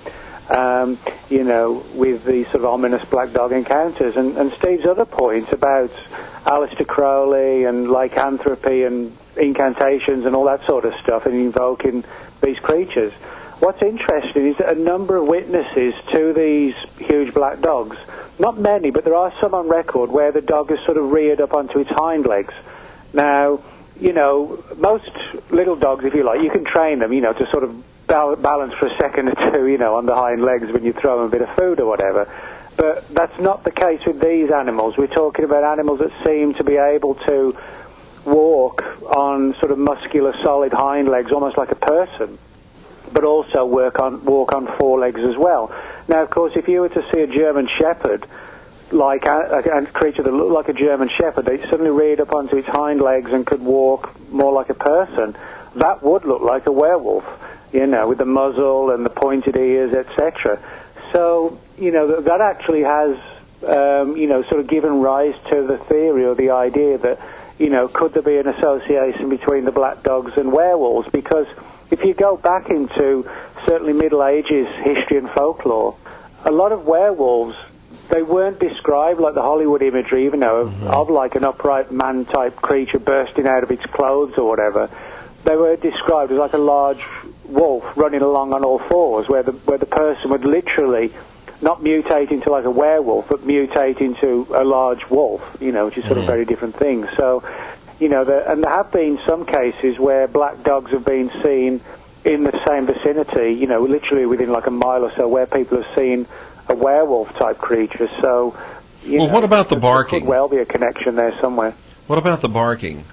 with these sort of ominous black dog encounters. And Steve's other point about Aleister Crowley and lycanthropy and incantations and all that sort of stuff and invoking these creatures. What's interesting is that a number of witnesses to these huge black dogs, not many, but there are some on record where the dog is sort of reared up onto its hind legs. Now, most little dogs, if you like, you can train them, to sort of balance for a second or two, on the hind legs when you throw them a bit of food or whatever. But that's not the case with these animals. We're talking about animals that seem to be able to walk on sort of muscular, solid hind legs, almost like a person, but also walk on 4 legs as well. Now, of course, if you were to see a German Shepherd, like a creature that looked like a German Shepherd, they suddenly reared up onto its hind legs and could walk more like a person, that would look like a werewolf, with the muzzle and the pointed ears, etc. So, that actually has, sort of given rise to the theory or the idea that, could there be an association between the black dogs and werewolves? Because if you go back into certainly Middle Ages history and folklore, a lot of werewolves, they weren't described like the Hollywood imagery, even of like an upright man-type creature bursting out of its clothes or whatever. They were described as like a large wolf running along on all fours, where the person would literally not mutate into like a werewolf, but mutate into a large wolf, which is sort of very different things. So, and there have been some cases where black dogs have been seen in the same vicinity, literally within like a mile or so, where people have seen a werewolf-type creature. So, what about the barking? There could well be a connection there somewhere. What about the barking?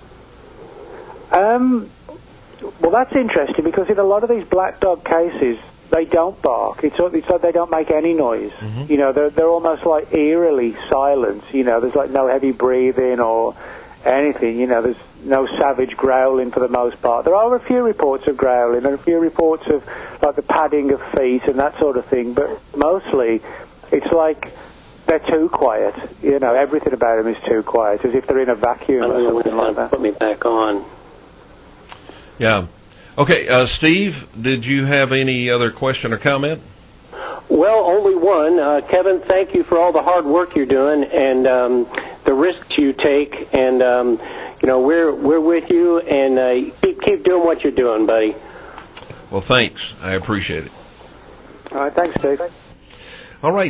Well, that's interesting, because in a lot of these black dog cases, they don't bark. It's like they don't make any noise. They're almost like eerily silent. There's like no heavy breathing or anything. There's no savage growling for the most part. There are a few reports of growling and a few reports of like the padding of feet and that sort of thing, but mostly it's like they're too quiet. Everything about them is too quiet, as if they're in a vacuum or something like that. Put me back on. Yeah. Okay, Steve, did you have any other question or comment? Well, only one. Kevin, thank you for all the hard work you're doing and the risks you take. And we're with you. And keep doing what you're doing, buddy. Well, thanks. I appreciate it. All right, thanks, Steve. All right,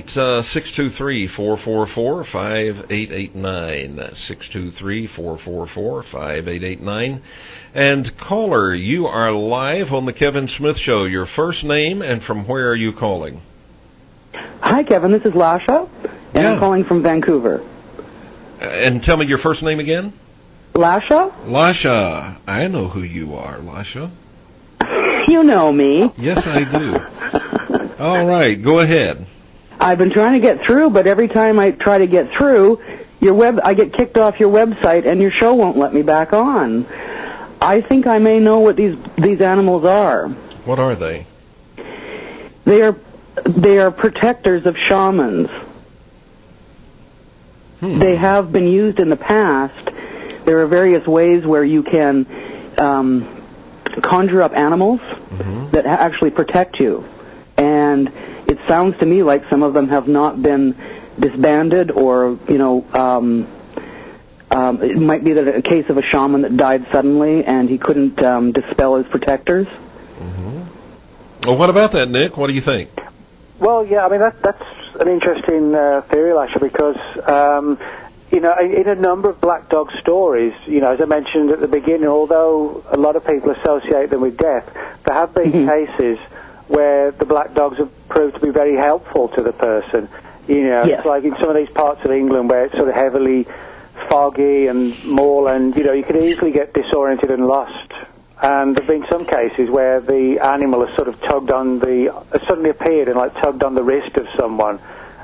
623-444-5889. 623-444-5889. And caller, you are live on the Kevin Smith Show. Your first name and from where are you calling? Hi, Kevin. This is Lasha, and I'm calling from Vancouver. And tell me your first name again? Lasha? Lasha. I know who you are, Lasha. You know me. Yes, I do. All right, go ahead. I've been trying to get through, but every time I try to get through, I get kicked off your website, and your show won't let me back on. I think I may know what these animals are. What are they? They are protectors of shamans. They have been used in the past. There are various ways where you can conjure up animals that actually protect you. And it sounds to me like some of them have not been disbanded, or it might be that a case of a shaman that died suddenly and he couldn't dispel his protectors. Well, what about that, Nick? What do you think? Well, yeah, I mean, that's an interesting theory, Lasha, because, in a number of black dog stories, as I mentioned at the beginning, although a lot of people associate them with death, there have been cases where the black dogs have proved to be very helpful to the person. It's like in some of these parts of England where it's sort of heavily foggy and moorland, you could easily get disoriented and lost. And there have been some cases where the animal has sort of suddenly appeared and tugged on the wrist of someone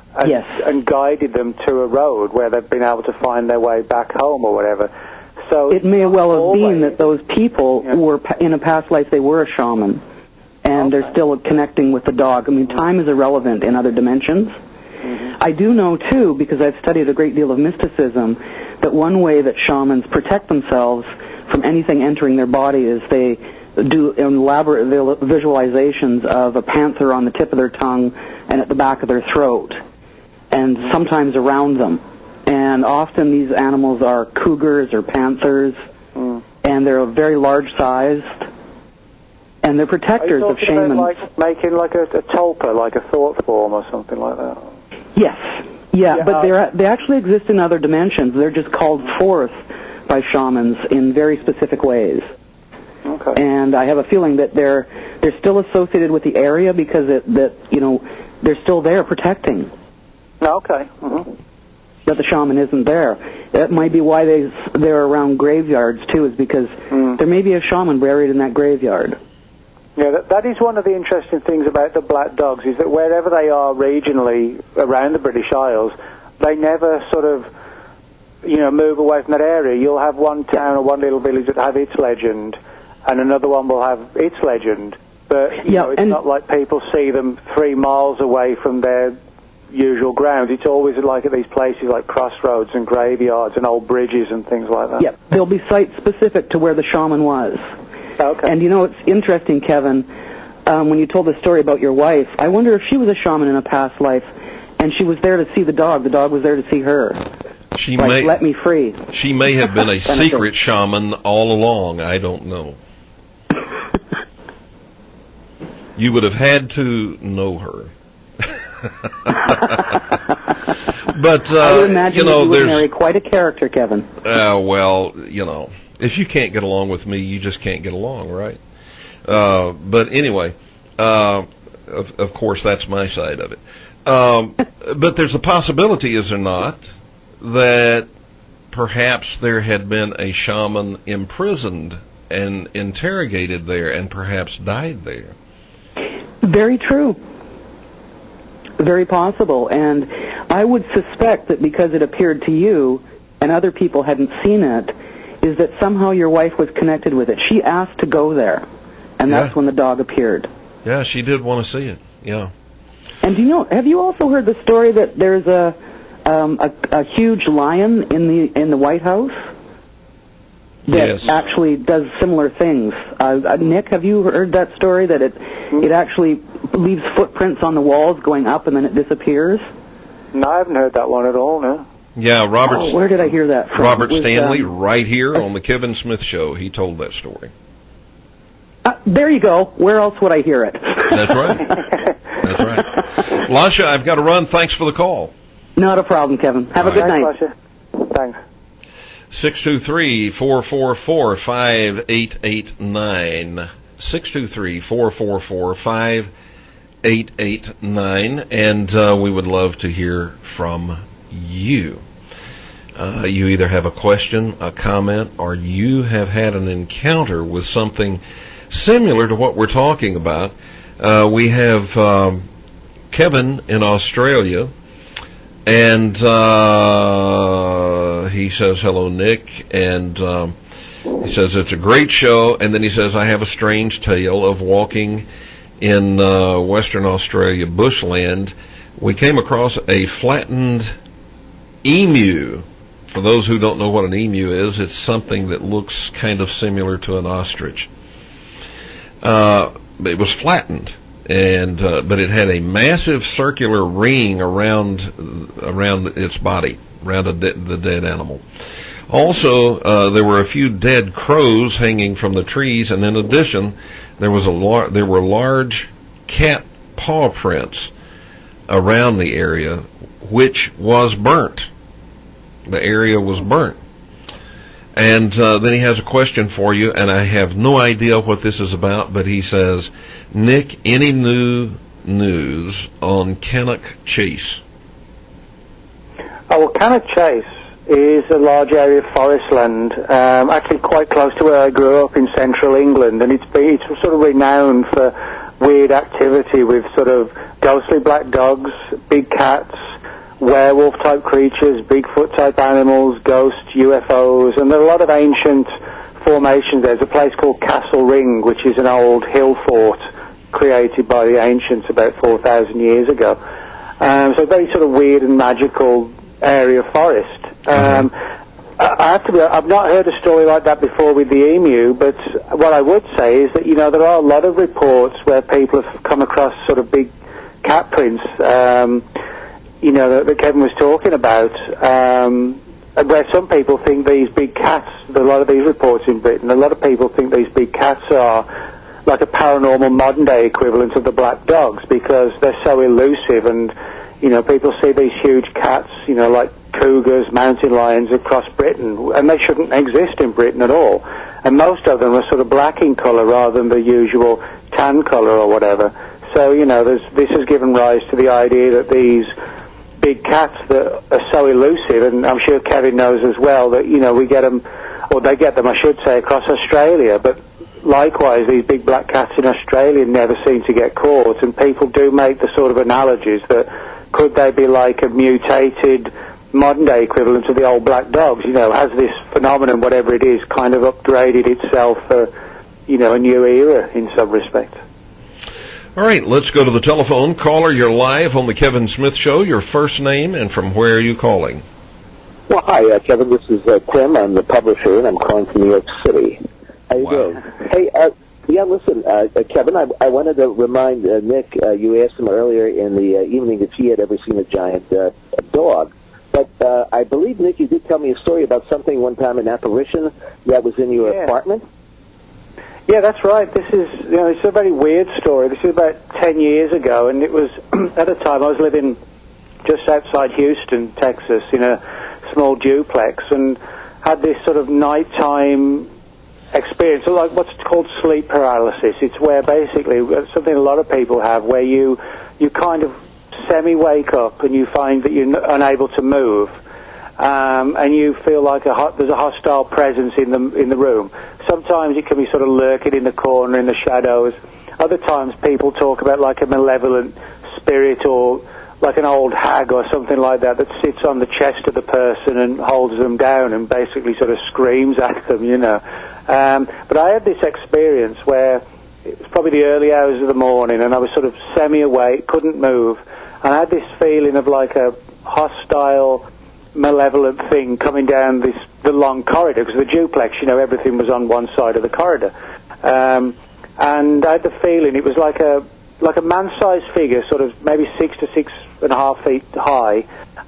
and guided them to a road where they've been able to find their way back home or whatever. So it may well have been that those people were, in a past life, they were a shaman, and they're still connecting with the dog. I mean, time is irrelevant in other dimensions. I do know, too, because I've studied a great deal of mysticism, that one way that shamans protect themselves from anything entering their body is they do elaborate visualizations of a panther on the tip of their tongue and at the back of their throat, and sometimes around them. And often these animals are cougars or panthers, and they're very large-sized, and they're protectors of shamans. Are you talking about making a tulpa, like a thought form or something like that? Yes. Yeah, but they actually exist in other dimensions. They're just called forth by shamans in very specific ways. Okay. And I have a feeling that they're still associated with the area because they're still there protecting. Okay. That the shaman isn't there. That might be why they're around graveyards too, is because there may be a shaman buried in that graveyard. Yeah, that is one of the interesting things about the black dogs, is that wherever they are regionally around the British Isles, they never sort of, move away from that area. You'll have one town or one little village that have its legend, and another one will have its legend. But, it's not like people see them 3 miles away from their usual grounds. It's always like at these places like crossroads and graveyards and old bridges and things like that. Yeah, there'll be sites specific to where the shaman was. Okay. And it's interesting, Kevin, when you told the story about your wife, I wonder if she was a shaman in a past life, and she was there to see the dog was there to see her. Let me free. She may have been a secret shaman all along. I don't know. You would have had to know her. But I would imagine you would marry quite a character, Kevin. If you can't get along with me, you just can't get along, right? But anyway, of course, that's my side of it. But there's a possibility, is there not, that perhaps there had been a shaman imprisoned and interrogated there and perhaps died there. Very true. Very possible. And I would suspect that because it appeared to you and other people hadn't seen it, is that somehow your wife was connected with it. She asked to go there, and that's when the dog appeared. Yeah, she did want to see it. Yeah. And have you also heard the story that there's a huge lion in the White House? that Yes. actually does similar things. Nick, have you heard that story, that it actually leaves footprints on the walls going up and then it disappears? No, I haven't heard that one at all, no. Yeah, Robert. Oh, where did I hear that from? Robert It was, Stanley, right here on the Kevin Smith Show. He told that story. There you go. Where else would I hear it? That's right. That's right. Lasha, I've got to run. Thanks for the call. Not a problem, Kevin. Have a good night. Thanks, Lasha. Thanks. 623-444-5889. 623-444-5889. And we would love to hear from you. You either have a question, a comment, or you have had an encounter with something similar to what we're talking about. We have Kevin in Australia, and he says, hello, Nick, and he says, it's a great show, and then he says, I have a strange tale of walking in Western Australia bushland. We came across a flattened emu. For those who don't know what an emu is, it's something that looks kind of similar to an ostrich. It was flattened, and but it had a massive circular ring around its body, around the dead animal. Also, there were a few dead crows hanging from the trees, and in addition, there were large cat paw prints around the area, which was burnt. The area was burnt. And then he has a question for you, and I have no idea what this is about, but he says, Nick, any new news on Cannock Chase? Oh, well, Cannock Chase is a large area of forest land, actually quite close to where I grew up in central England, and it's sort of renowned for weird activity with sort of ghostly black dogs, big cats, werewolf-type creatures, Bigfoot-type animals, ghosts, UFOs, and there are a lot of ancient formations. There's a place called Castle Ring, which is an old hill fort created by the ancients about 4,000 years ago. So a very sort of weird and magical area of forest. I have to be, I've not heard a story like that before with the emu, but what I would say is that, you know, there are a lot of reports where people have come across sort of big cat prints, you know, that Kevin was talking about, where some people think these big cats, a lot of these reports in Britain, a lot of people think these big cats are like a paranormal modern day equivalent of the black dogs because they're so elusive, and, you know, people see these huge cats, you know, like cougars, mountain lions across Britain, and they shouldn't exist in Britain at all. And most of them are sort of black in colour rather than the usual tan colour or whatever. So, you know, this has given rise to the idea that these big cats that are so elusive, and I'm sure Kevin knows as well, that, you know, we get them, or they get them, I should say, across Australia, but likewise, these big black cats in Australia never seem to get caught, and people do make the sort of analogies that could they be like a mutated modern-day equivalent of the old black dogs? You know, has this phenomenon, whatever it is, kind of upgraded itself for, you know, a new era in some respect? All right, let's go to the telephone. Caller, you're live on the Kevin Smith Show. Your first name and from where are you calling? Well, hi, Kevin. This is Tim. I'm the publisher, and I'm calling from New York City. How you doing? Hey, yeah, listen, Kevin, I wanted to remind Nick, you asked him earlier in the evening if he had ever seen a giant dog. But I believe, Nick, you did tell me a story about something one time, an apparition that was in your apartment. Yeah, that's right. This is, you know, it's a very weird story. This is about 10 years ago, and it was, at the time, I was living just outside Houston, Texas, in a small duplex, and had this sort of nighttime experience, like what's called sleep paralysis. It's where basically, something a lot of people have, where you kind of semi-wake up and you find that you're unable to move, and you feel like there's a hostile presence in the room. Sometimes it can be sort of lurking in the corner, in the shadows. Other times people talk about like a malevolent spirit or like an old hag or something like that sits on the chest of the person and holds them down and basically sort of screams at them, you know. But I had this experience where it was probably the early hours of the morning and I was sort of semi-awake, couldn't move, and I had this feeling of like a hostile, malevolent thing coming down this the long corridor, because the duplex, everything was on one side of the corridor. And I had the feeling it was like a man-sized figure, sort of maybe 6 to 6.5 feet high,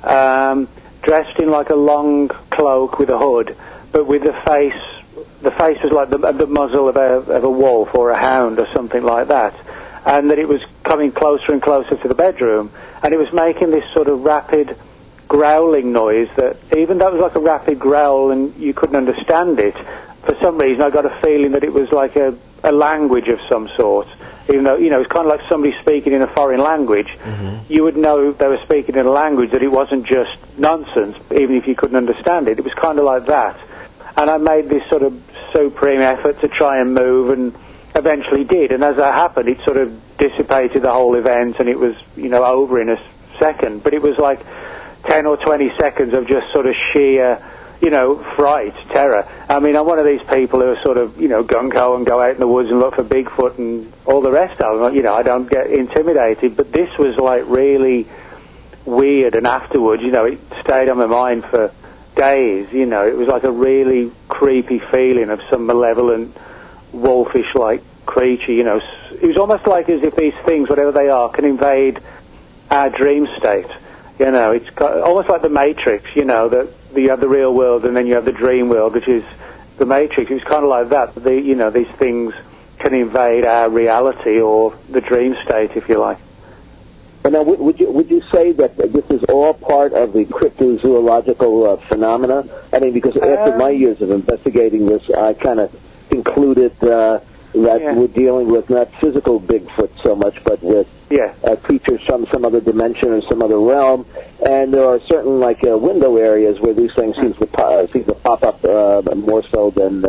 dressed in like a long cloak with a hood, but with the face was like the muzzle of a wolf or a hound or something like that, and that it was coming closer and closer to the bedroom, and it was making this sort of rapid growling noise that, even though it was like a rapid growl and you couldn't understand it, for some reason I got a feeling that it was like a language of some sort. Even though, it's kind of like somebody speaking in a foreign language. Mm-hmm. You would know they were speaking in a language, that it wasn't just nonsense, even if you couldn't understand it. It was kind of like that. And I made this sort of supreme effort to try and move, and eventually did. And as that happened, it sort of dissipated the whole event, and it was, over in a second. But it was like 10 or 20 seconds of just sort of sheer, fright, terror. I mean, I'm one of these people who are sort of, gung-ho and go out in the woods and look for Bigfoot and all the rest of them. I don't get intimidated, but this was like really weird, and afterwards, it stayed on my mind for days. It was like a really creepy feeling of some malevolent, wolfish-like creature. It was almost like as if these things, whatever they are, can invade our dream state. It's almost like the Matrix, that you have the real world and then you have the dream world, which is the Matrix. It was kind of like that. These things can invade our reality, or the dream state, if you like. Well, now, would you say that this is all part of the cryptozoological phenomena? I mean, because after my years of investigating this, I kind of concluded that we're dealing with not physical Bigfoot so much, but with creatures from some other dimension or some other realm. And there are certain window areas where these things seem to pop up more so than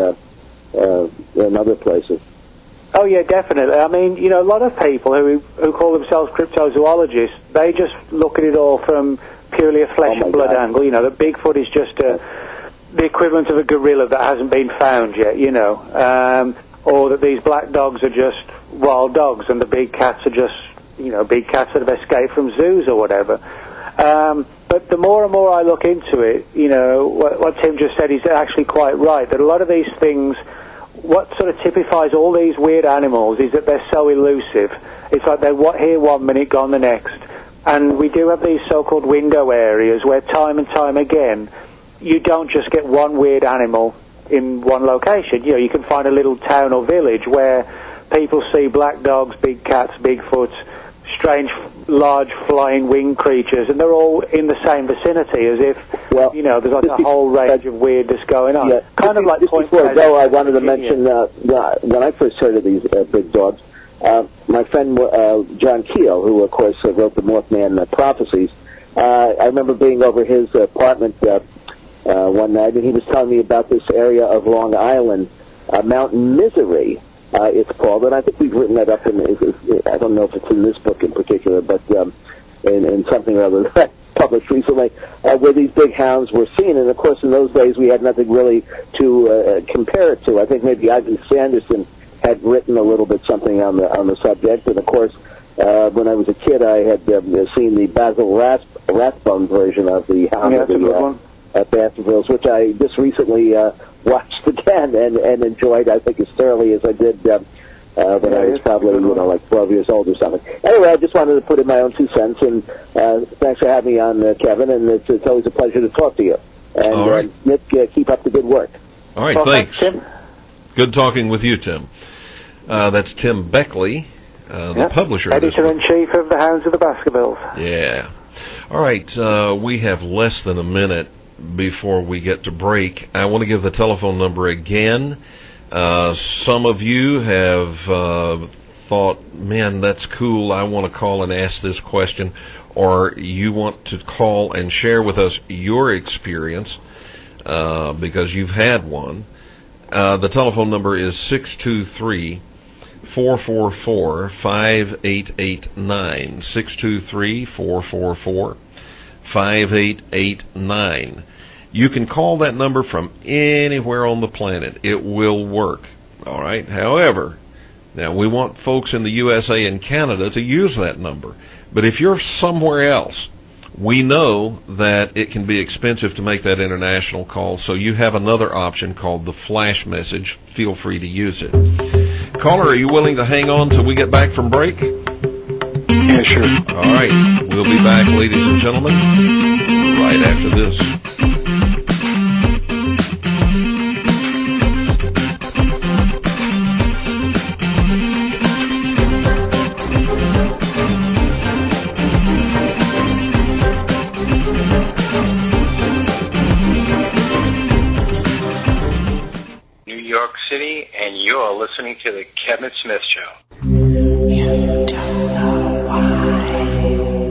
other places. Oh yeah, definitely. I mean, a lot of people who call themselves cryptozoologists, they just look at it all from purely a flesh and blood angle. That Bigfoot is just the equivalent of a gorilla that hasn't been found yet. Or that these black dogs are just wild dogs, and the big cats are just big cats that have escaped from zoos or whatever. But the more and more I look into it, what Tim just said is actually quite right. That a lot of these things, what sort of typifies all these weird animals is that they're so elusive. It's like they're here one minute, gone the next. And we do have these so-called window areas where time and time again, you don't just get one weird animal in one location. You can find a little town or village where people see black dogs, big cats, Bigfoot, strange, large flying winged creatures, and they're all in the same vicinity, as if, there's like a whole range of weirdness going on. Yeah. Kind of like just before I go, I wanted to mention, when I first heard of these big dogs, my friend John Keel, who of course wrote the Mothman Prophecies, I remember being over his apartment one night, and he was telling me about this area of Long Island, Mountain Misery, it's called, and I think we've written that up I don't know if it's in this book in particular, but in something or other that published recently, where these big hounds were seen. And of course, in those days, we had nothing really to compare it to. I think maybe Ivan Sanderson had written a little bit something on the subject, and of course, when I was a kid, I had seen the Basil Rathbone version of the Hound of the Baskervilles, which I just recently watched again and enjoyed, I think, as thoroughly as I did when I was probably, like 12 years old or something. Anyway, I just wanted to put in my own 2 cents, and thanks for having me on, Kevin, and it's always a pleasure to talk to you. And all right. Nick, keep up the good work. All right, thanks. Tim. Good talking with you, Tim. That's Tim Beckley, the publisher. Editor-in-chief of the Hounds of the Baskervilles. Yeah. All right, we have less than a minute before we get to break. I want to give the telephone number again. Some of you have thought, man, that's cool, I want to call and ask this question, or you want to call and share with us your experience because you've had one. The telephone number is 623-444-5889, 623-444-5889. You can call that number from anywhere on the planet. It will work. All right. However, now we want folks in the USA and Canada to use that number. But if you're somewhere else, We know that it can be expensive to make that international call, so you have another option called the flash message. Feel free to use it. Caller, are you willing to hang on till we get back from break? Yeah, sure. All right. We'll be back, ladies and gentlemen, right after this. City, and you're listening to the Kevin Smith Show. You don't know why.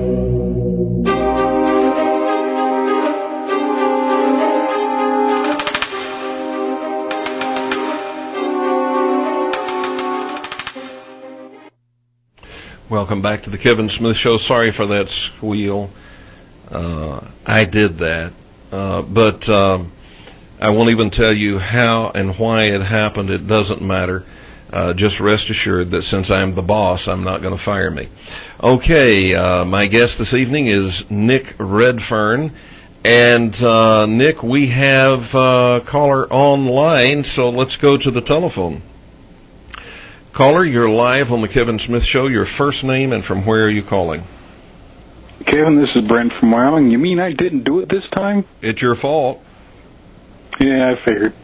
Welcome back to the Kevin Smith Show. Sorry for that squeal. I did that. But I won't even tell you how and why it happened. It doesn't matter. Just rest assured that since I'm the boss, I'm not going to fire me. Okay, my guest this evening is Nick Redfern. And Nick, we have a caller online, so let's go to the telephone. Caller, you're live on the Kevin Smith Show. Your first name and from where are you calling? Kevin, this is Brent from Wyoming. You mean I didn't do it this time? It's your fault. Yeah, I figured.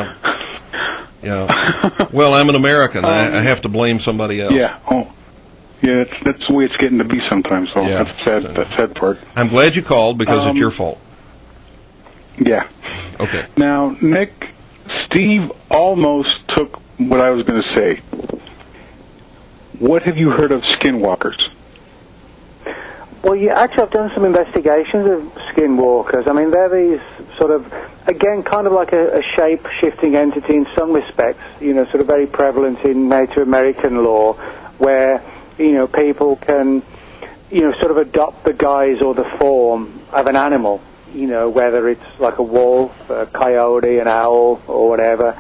Yeah. Well, I'm an American. I have to blame somebody else. Yeah. Oh. Yeah, that's the way it's getting to be sometimes. So yeah. That's the sad part. I'm glad you called because it's your fault. Yeah. Okay. Now, Nick, Steve almost took what I was going to say. What have you heard of skinwalkers? Well, yeah, actually, I've done some investigations of skinwalkers. I mean, they're these sort of, again, kind of like a shape-shifting entity in some respects, sort of very prevalent in Native American law, where, people can, sort of adopt the guise or the form of an animal, whether it's like a wolf, a coyote, an owl, or whatever.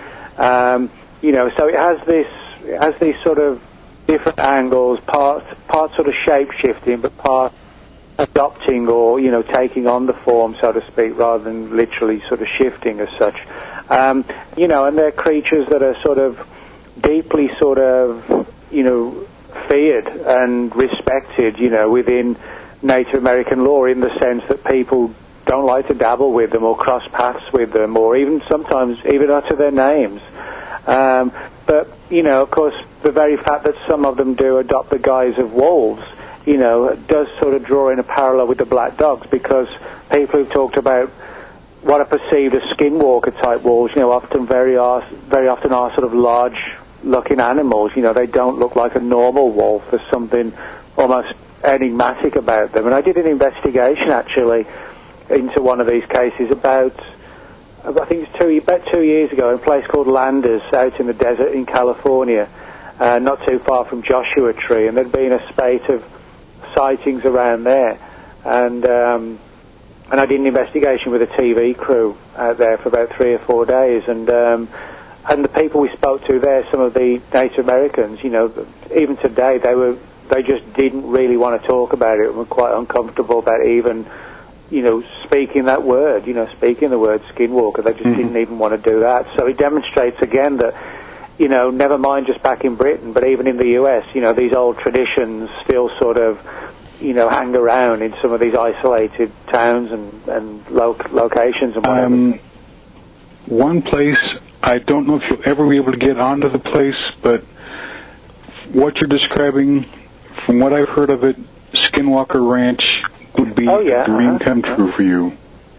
So it has these sort of different angles, parts sort of shape-shifting, but parts adopting or, taking on the form, so to speak, rather than literally sort of shifting as such. And they're creatures that are sort of deeply sort of, feared and respected, within Native American law, in the sense that people don't like to dabble with them or cross paths with them or even sometimes even utter their names. But, of course, the very fact that some of them do adopt the guise of wolves, does sort of draw in a parallel with the black dogs, because people who've talked about what are perceived as skinwalker type wolves, very often are sort of large-looking animals. They don't look like a normal wolf. There's something almost enigmatic about them. And I did an investigation, actually, into one of these cases about, I think it's about 2 years ago, in a place called Landers out in the desert in California, not too far from Joshua Tree, and there'd been a spate of sightings around there, and I did an investigation with a TV crew out there for about 3 or 4 days, and the people we spoke to there, some of the Native Americans, even today they just didn't really want to talk about it and were quite uncomfortable about even speaking that word, speaking the word skinwalker. They just didn't even want to do that. So it demonstrates again that, never mind just back in Britain, but even in the US, these old traditions still sort of, hang around in some of these isolated towns and locations and whatever. One place, I don't know if you'll ever be able to get onto the place, but what you're describing, from what I've heard of it, Skinwalker Ranch would be a dream come true for you.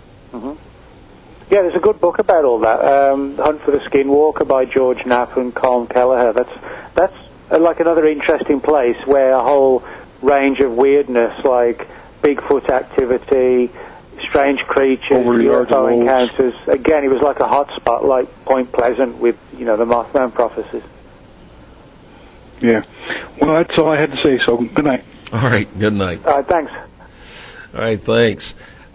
Yeah, there's a good book about all that. Hunt for the Skinwalker by George Knapp and Colm Kelleher. That's like another interesting place where a whole range of weirdness, like Bigfoot activity, strange creatures, UFO encounters. Again, it was like a hot spot, like Point Pleasant with, the Mothman prophecies. Yeah. Well, that's all I had to say, so good night. All right, good night. Thanks. All right, thanks.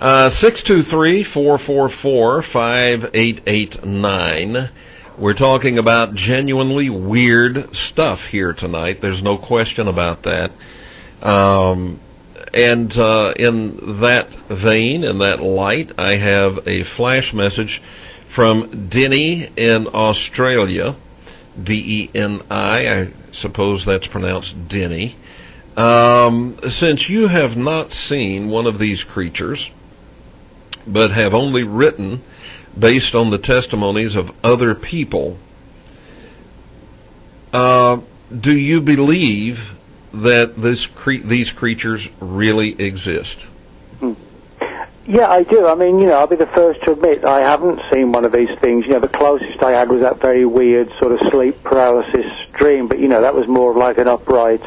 623-444-5889. We're talking about genuinely weird stuff here tonight. There's no question about that. And in that vein, in that light, I have a flash message from Denny in Australia, D-E-N-I, I suppose that's pronounced Denny. Since you have not seen one of these creatures, but have only written based on the testimonies of other people, do you believe that these creatures really exist? Yeah, I do. I mean, I'll be the first to admit I haven't seen one of these things. The closest I had was that very weird sort of sleep paralysis dream, but, that was more of like an upright,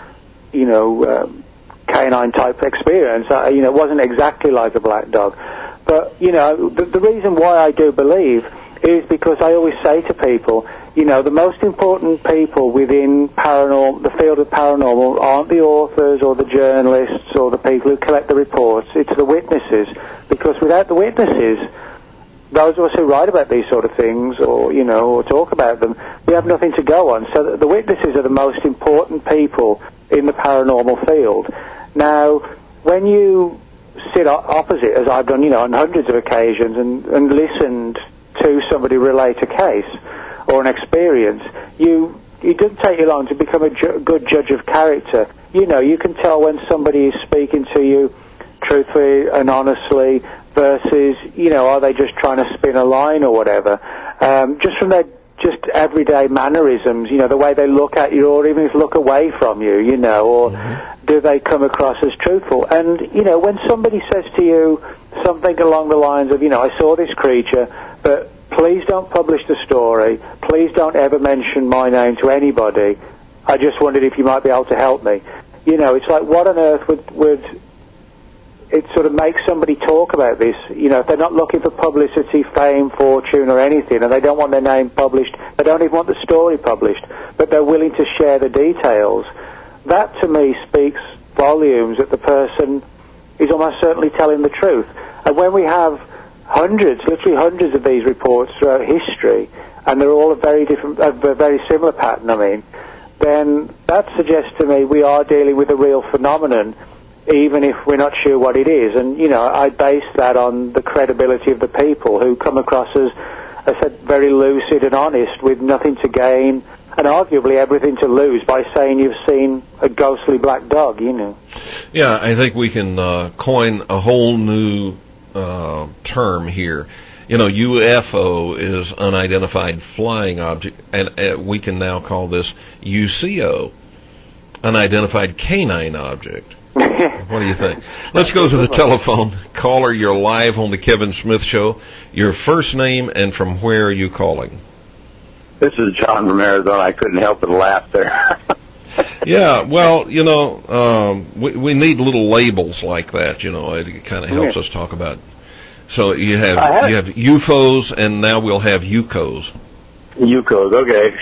canine type experience. It wasn't exactly like a black dog. But, the reason why I do believe is because I always say to people, the most important people within the field of paranormal aren't the authors or the journalists or the people who collect the reports. It's the witnesses. Because without the witnesses, those of us who write about these sort of things or talk about them, we have nothing to go on. So the witnesses are the most important people in the paranormal field. Now, when you sit opposite, as I've done, on hundreds of occasions and listened to somebody relate a case or an experience, it doesn't take you long to become a good judge of character. You can tell when somebody is speaking to you truthfully and honestly versus, are they just trying to spin a line or whatever. Just from their just everyday mannerisms, the way they look at you or even look away from you, or do they come across as truthful? And, when somebody says to you something along the lines of, I saw this creature, but please don't publish the story. Please don't ever mention my name to anybody. I just wondered if you might be able to help me. It's like, what on earth would it sort of make somebody talk about this? If they're not looking for publicity, fame, fortune, or anything, and they don't want their name published, they don't even want the story published, but they're willing to share the details, that to me speaks volumes that the person is almost certainly telling the truth. And when we have literally hundreds of these reports throughout history, and they're all a very similar pattern, then that suggests to me we are dealing with a real phenomenon, even if we're not sure what it is. And, I base that on the credibility of the people who come across as, I said, very lucid and honest with nothing to gain and arguably everything to lose by saying you've seen a ghostly black dog, Yeah, I think we can coin a whole new term here. UFO is unidentified flying object, and we can now call this UCO, unidentified canine object. What do you think? Let's go to the telephone. Caller, you're live on the Kevin Smith Show. Your first name and from where are you calling? This is John from Arizona. I couldn't help but laugh there. Yeah, well, we need little labels like that. It kind of helps us talk about. So you have UFOs, and now we'll have UCOs. UCOs,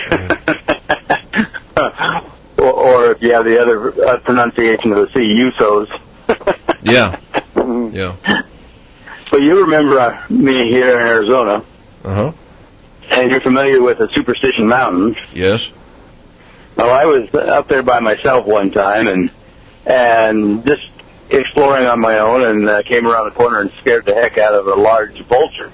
okay. Or if you have the other pronunciation of the C, USOs. Yeah. Yeah. But you remember me here in Arizona. Uh-huh. And you're familiar with the Superstition Mountains. Yes. Well, I was up there by myself one time and just exploring on my own and came around the corner and scared the heck out of a large vulture.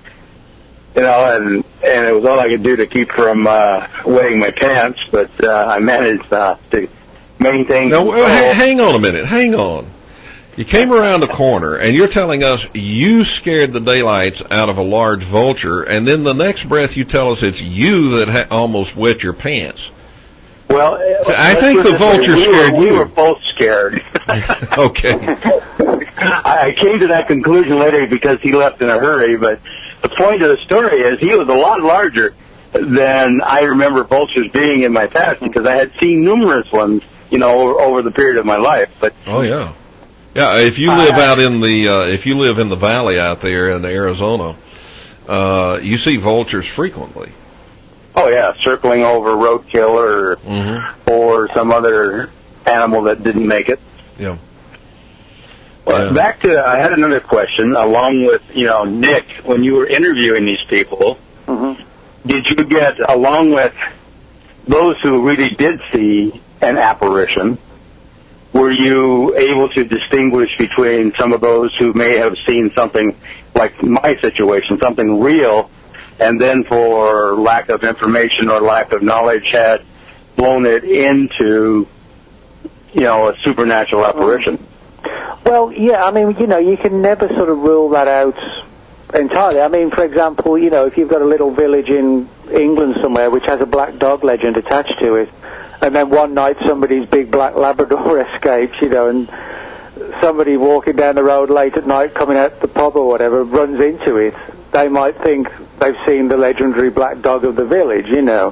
And it was all I could do to keep from wetting my pants, but I managed to maintain. No, hang on a minute. Hang on. You came around the corner, and you're telling us you scared the daylights out of a large vulture, and then the next breath you tell us it's you that almost wet your pants. Well, I think the vulture scared you. We were both scared. Okay. I came to that conclusion later because he left in a hurry, but the point of the story is he was a lot larger than I remember vultures being in my past because I had seen numerous ones, over the period of my life. But oh yeah, yeah. If you live out in the valley out there in Arizona, you see vultures frequently. Oh yeah, circling over roadkill or some other animal that didn't make it. Yeah. Well, back to, I had another question along with, Nick, when you were interviewing these people, did you get, along with those who really did see an apparition, were you able to distinguish between some of those who may have seen something like my situation, something real, and then for lack of information or lack of knowledge had blown it into, a supernatural apparition? Well, yeah, I mean, you can never sort of rule that out entirely. I mean, for example, if you've got a little village in England somewhere which has a black dog legend attached to it, and then one night somebody's big black Labrador escapes, and somebody walking down the road late at night coming out the pub or whatever runs into it, they might think they've seen the legendary black dog of the village,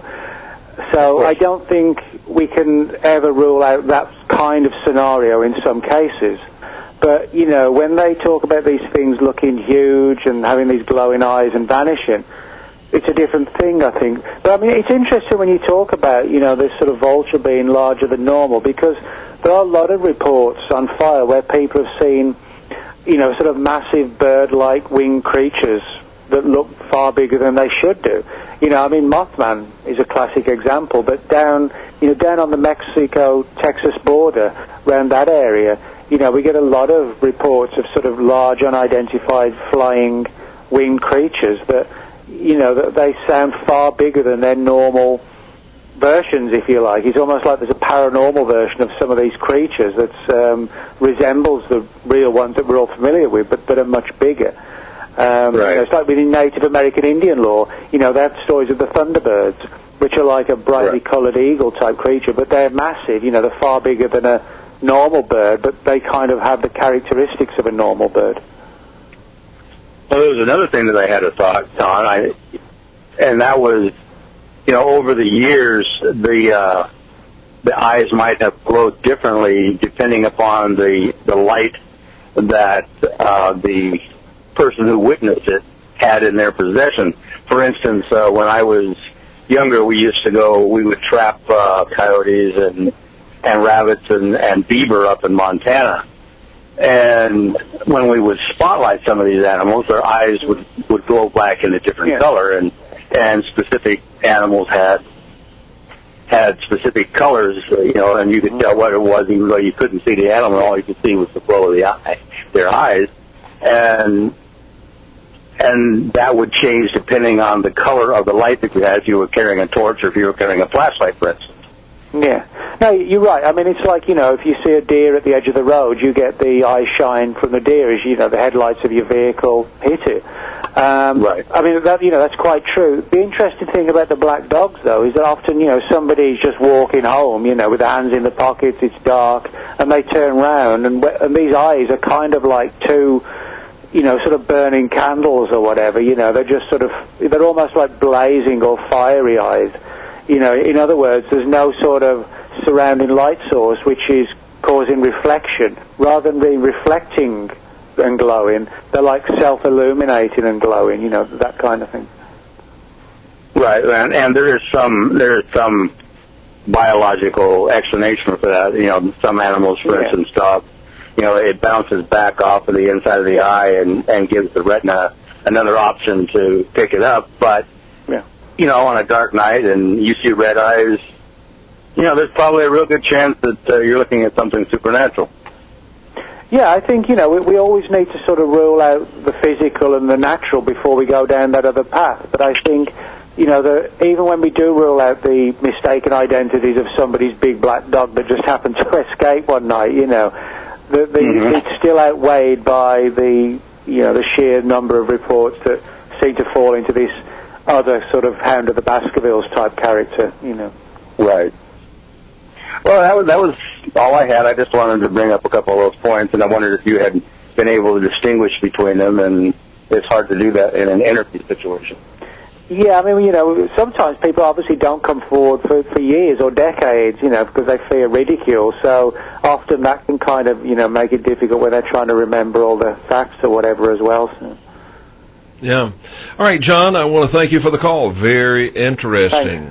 So I don't think we can ever rule out that kind of scenario in some cases. But, when they talk about these things looking huge and having these glowing eyes and vanishing, it's a different thing, I think. But, I mean, it's interesting when you talk about, this sort of vulture being larger than normal, because there are a lot of reports on file where people have seen, sort of massive bird-like winged creatures that look far bigger than they should do. I mean, Mothman is a classic example, but down on the Mexico-Texas border, around that area, we get a lot of reports of sort of large, unidentified flying winged creatures that, that they sound far bigger than their normal versions, if you like. It's almost like there's a paranormal version of some of these creatures that resembles the real ones that we're all familiar with, but that are much bigger. Right. It's like within Native American Indian lore, they have stories of the Thunderbirds, which are like a brightly coloured eagle-type creature, but they're massive, they're far bigger than a normal bird, but they kind of have the characteristics of a normal bird. Well, there was another thing that I had a thought on, and that was, over the years, the eyes might have glowed differently depending upon the light that the person who witnessed it had in their possession. For instance, when I was younger, we would trap coyotes and rabbits and beaver up in Montana. And when we would spotlight some of these animals, their eyes would glow black in a different color, and specific animals had specific colors, and you could tell what it was, even though you couldn't see the animal. All you could see was the glow of their eyes, and that would change depending on the color of the light that you had, if you were carrying a torch or if you were carrying a flashlight, for instance. Yeah. No, you're right. I mean, it's like, if you see a deer at the edge of the road, you get the eye shine from the deer as, the headlights of your vehicle hit it. Right. I mean, that's quite true. The interesting thing about the black dogs, though, is that often, somebody's just walking home, with their hands in the pockets, it's dark, and they turn round, and these eyes are kind of like two, sort of burning candles or whatever, they're just they're almost like blazing or fiery eyes. In other words, there's no sort of surrounding light source which is causing reflection. Rather than being reflecting and glowing, they're like self-illuminating and glowing, that kind of thing. Right, and there is some biological explanation for that. Some animals, for instance, dogs, it bounces back off of the inside of the eye and gives the retina another option to pick it up, but on a dark night and you see red eyes, there's probably a real good chance that you're looking at something supernatural. Yeah, I think, we always need to sort of rule out the physical and the natural before we go down that other path. But I think, even when we do rule out the mistaken identities of somebody's big black dog that just happened to escape one night, it's still outweighed by the sheer number of reports that seem to fall into this other sort of Hound of the Baskervilles type character, Right. Well, that was all I had. I just wanted to bring up a couple of those points, and I wondered if you had been able to distinguish between them, and it's hard to do that in an interview situation. Yeah, I mean, sometimes people obviously don't come forward for years or decades, because they fear ridicule, so often that can kind of, make it difficult when they're trying to remember all the facts or whatever as well, so. Yeah. All right, John, I want to thank you for the call. Very interesting.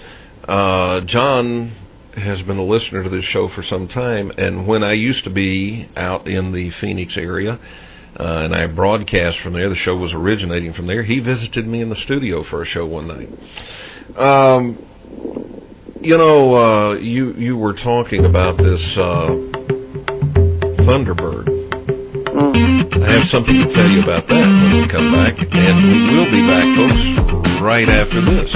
John has been a listener to this show for some time, and when I used to be out in the Phoenix area, and I broadcast from there, the show was originating from there, he visited me in the studio for a show one night. You were talking about this thunderbird. I have something to tell you about that when we come back, and we will be back, folks, right after this.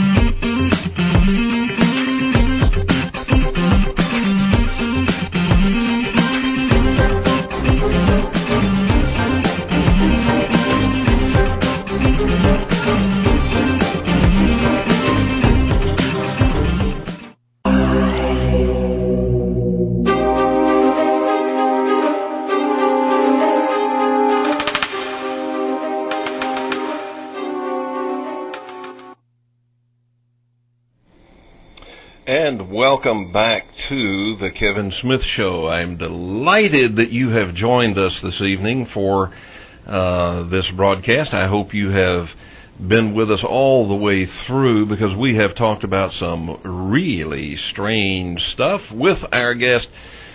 And welcome back to the Kevin Smith Show. I'm delighted that you have joined us this evening for this broadcast. I hope you have been with us all the way through, because we have talked about some really strange stuff with our guest,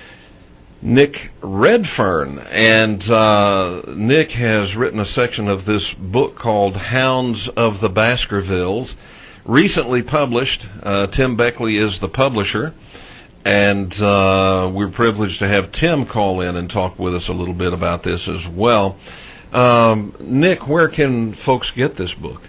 Nick Redfern. And Nick has written a section of this book called Hounds of the Baskervilles, recently published. Tim Beckley is the publisher, and we're privileged to have Tim call in and talk with us a little bit about this as well. Nick, where can folks get this book?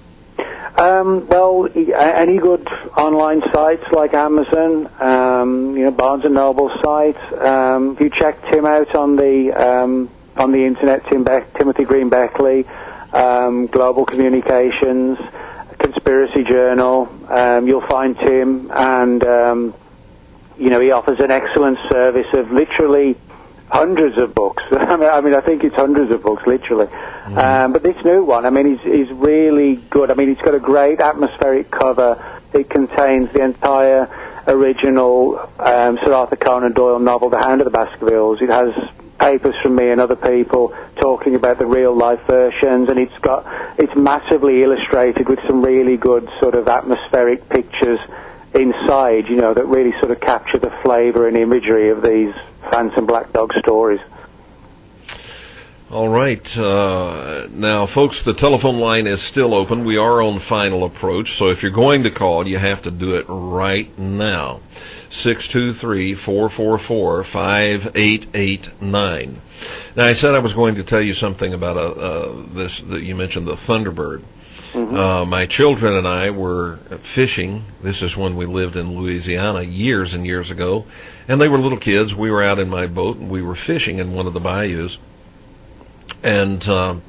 Well, any good online sites like Amazon, Barnes and Noble sites. If you check Tim out on the internet, Timothy Green Beckley, Global Communications, Conspiracy Journal, you'll find Tim, and he offers an excellent service of literally hundreds of books. I mean, I think it's hundreds of books, literally. But this new one, I mean, is really good. I mean, it's got a great atmospheric cover. It contains the entire original Sir Arthur Conan Doyle novel, The Hound of the Baskervilles. It has papers from me and other people talking about the real life versions, and it's massively illustrated with some really good sort of atmospheric pictures inside, that really sort of capture the flavor and imagery of these Phantom Black Dog stories. All right. Now, folks, the telephone line is still open. We are on final approach, so if you're going to call, you have to do it right now. 623-444-5889. Now, I said I was going to tell you something about this, that you mentioned, the Thunderbird. My children and I were fishing. This is when we lived in Louisiana years and years ago, and they were little kids. We were out in my boat, and we were fishing in one of the bayous, and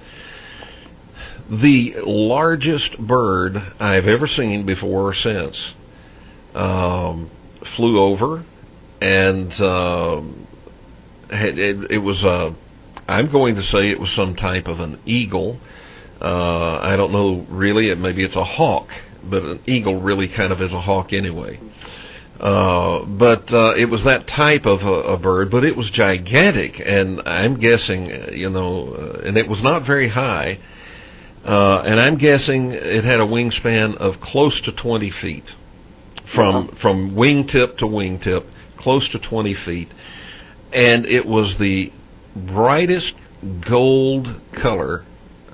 the largest bird I've ever seen before or since flew over, and it was I'm going to say it was some type of an eagle. I don't know really. Maybe it's a hawk, but an eagle really kind of is a hawk anyway. But it was that type of a bird, but it was gigantic, and I'm guessing, and it was not very high, and I'm guessing it had a wingspan of close to 20 feet, from wingtip to wingtip, close to 20 feet, and it was the brightest golden color.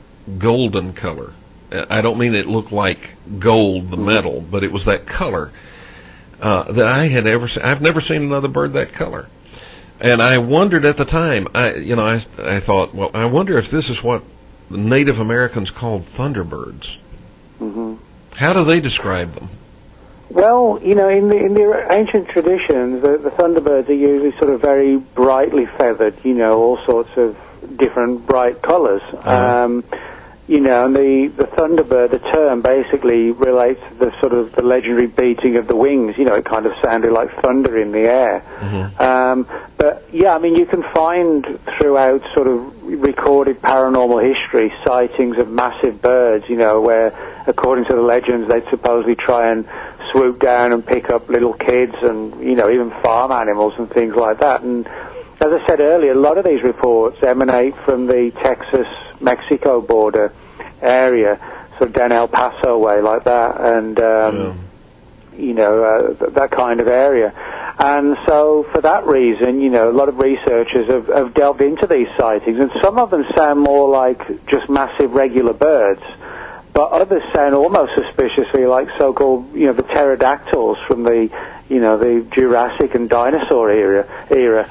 I don't mean it looked like gold, the metal, but it was that color that I had ever seen. I've never seen another bird that color. And I wondered at the time, I thought, well, I wonder if this is what the Native Americans called thunderbirds. How do they describe them? Well, in the ancient traditions, the thunderbirds are usually sort of very brightly feathered, all sorts of different bright colors. And the thunderbird, the term basically relates to the sort of the legendary beating of the wings. It kind of sounded like thunder in the air. But yeah, I mean, you can find throughout sort of recorded paranormal history sightings of massive birds, where according to the legends they'd supposedly try and swoop down and pick up little kids and, even farm animals and things like that. And as I said earlier, a lot of these reports emanate from the Texas-Mexico border area, sort of down El Paso way like that, and, that kind of area. And so for that reason, a lot of researchers have delved into these sightings, and some of them sound more like just massive regular birds, but others sound almost suspiciously like so-called, the pterodactyls from the, the Jurassic and dinosaur era.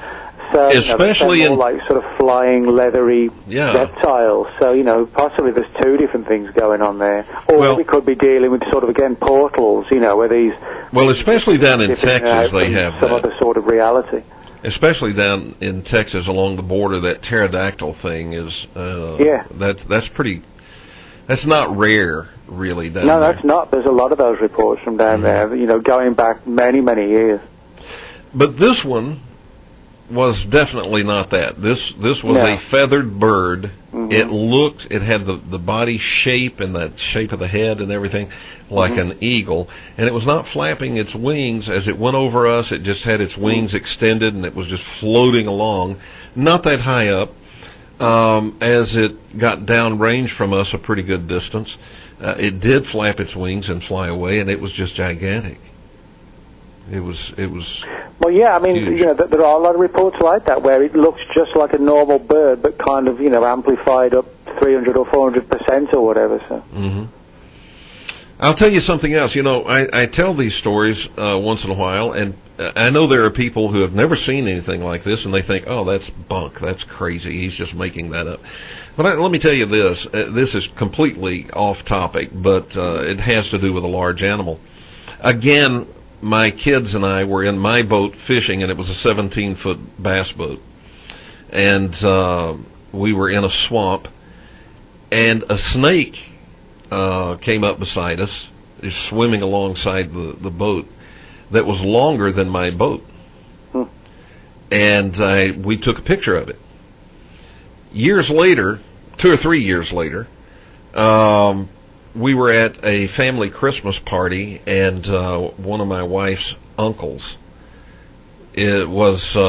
especially more like sort of flying, leathery reptiles. So, possibly there's two different things going on there. Or we could be dealing with sort of, again, portals, where these... Well, especially down in Texas, they have some other sort of reality. Especially down in Texas along the border, that pterodactyl thing is... That's pretty... That's not rare, really, down there. No, that's not. There's a lot of those reports from down there, going back many, many years. But this one was definitely not that. This was a feathered bird. Mm-hmm. It had the body shape and the shape of the head and everything like an eagle. And it was not flapping its wings as it went over us. It just had its wings extended and it was just floating along, not that high up. As it got downrange from us a pretty good distance, it did flap its wings and fly away, and it was just gigantic. It was. Well, yeah, I mean, huge. There are a lot of reports like that where it looks just like a normal bird, but kind of, amplified up 300 or 400% or whatever. So. Mm-hmm. I'll tell you something else. I tell these stories once in a while, and I know there are people who have never seen anything like this, and they think, oh, that's bunk, that's crazy, he's just making that up. But let me tell you this. This is completely off topic, but it has to do with a large animal. Again, my kids and I were in my boat fishing, and it was a 17-foot bass boat. And we were in a swamp, and a snake came up beside us, just swimming alongside the boat, that was longer than my boat. And we took a picture of it. Years later, 2 or 3 years later, we were at a family Christmas party, and one of my wife's uncles was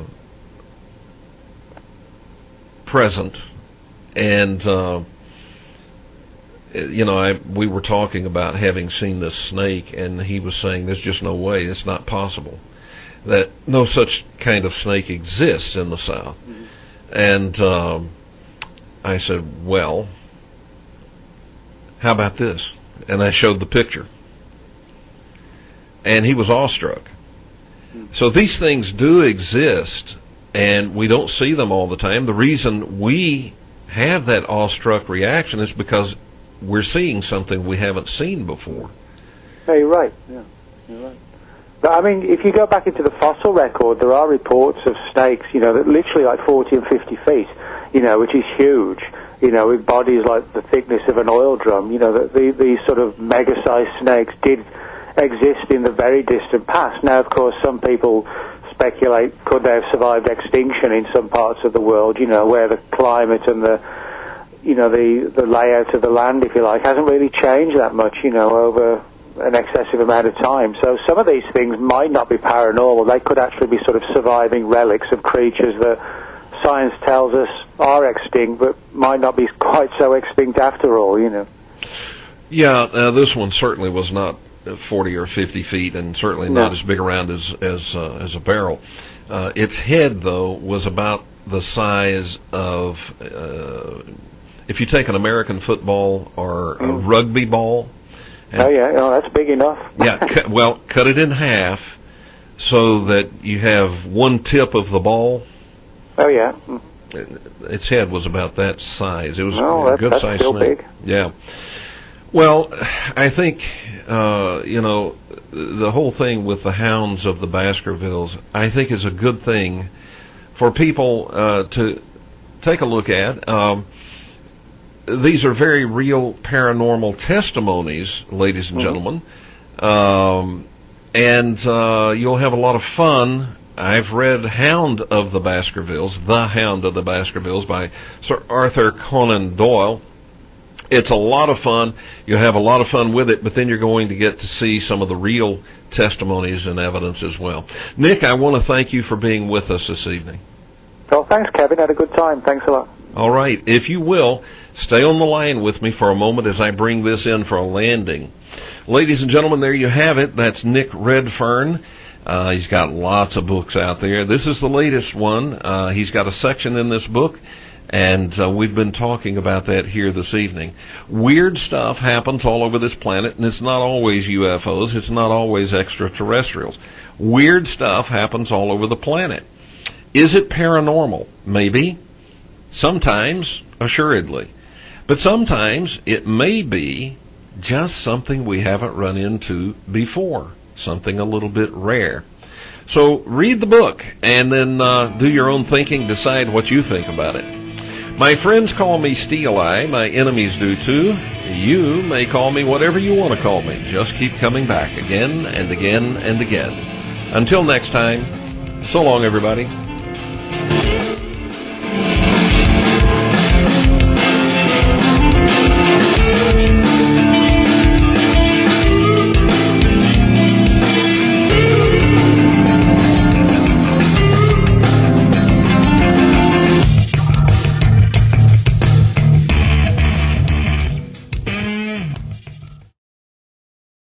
present, and we were talking about having seen this snake, and he was saying there's just no way, it's not possible, that no such kind of snake exists in the South. And I said, well, how about this? And I showed the picture. And he was awestruck. So these things do exist, and we don't see them all the time. The reason we have that awestruck reaction is because we're seeing something we haven't seen before. Yeah, you're right. Yeah, you're right. But, I mean, if you go back into the fossil record, there are reports of snakes, that literally like 40 and 50 feet, which is huge, with bodies like the thickness of an oil drum, that these sort of mega-sized snakes did exist in the very distant past. Now, of course, some people speculate, could they have survived extinction in some parts of the world, where the climate and the layout of the land, if you like, hasn't really changed that much, over an excessive amount of time. So some of these things might not be paranormal. They could actually be sort of surviving relics of creatures that science tells us are extinct, but might not be quite so extinct after all, Yeah, this one certainly was not 40 or 50 feet, and certainly not as big around as a barrel. Its head, though, was about the size of, if you take an American football or a rugby ball. That's big enough. Cut it in half so that you have one tip of the ball. Oh, yeah. Its head was about that size. It was a good-sized snake. Big. Yeah. Well, I think, the whole thing with the hounds of the Baskervilles, I think is a good thing for people to take a look at. These are very real paranormal testimonies, ladies and gentlemen. And you'll have a lot of fun. I've read Hound of the Baskervilles, The Hound of the Baskervilles by Sir Arthur Conan Doyle. It's a lot of fun. You'll have a lot of fun with it, but then you're going to get to see some of the real testimonies and evidence as well. Nick, I want to thank you for being with us this evening. Well, thanks, Kevin. Had a good time. Thanks a lot. All right. If you will, stay on the line with me for a moment as I bring this in for a landing. Ladies and gentlemen, there you have it. That's Nick Redfern. He's got lots of books out there. This is the latest one. He's got a section in this book, and we've been talking about that here this evening. Weird stuff happens all over this planet, and it's not always UFOs. It's not always extraterrestrials. Weird stuff happens all over the planet. Is it paranormal? Maybe. Sometimes, assuredly. But sometimes it may be just something we haven't run into before, something a little bit rare. So read the book and then do your own thinking, decide what you think about it. My friends call me Steel Eye. My enemies do too. You may call me whatever you want to call me. Just keep coming back again and again and again. Until next time, so long, everybody.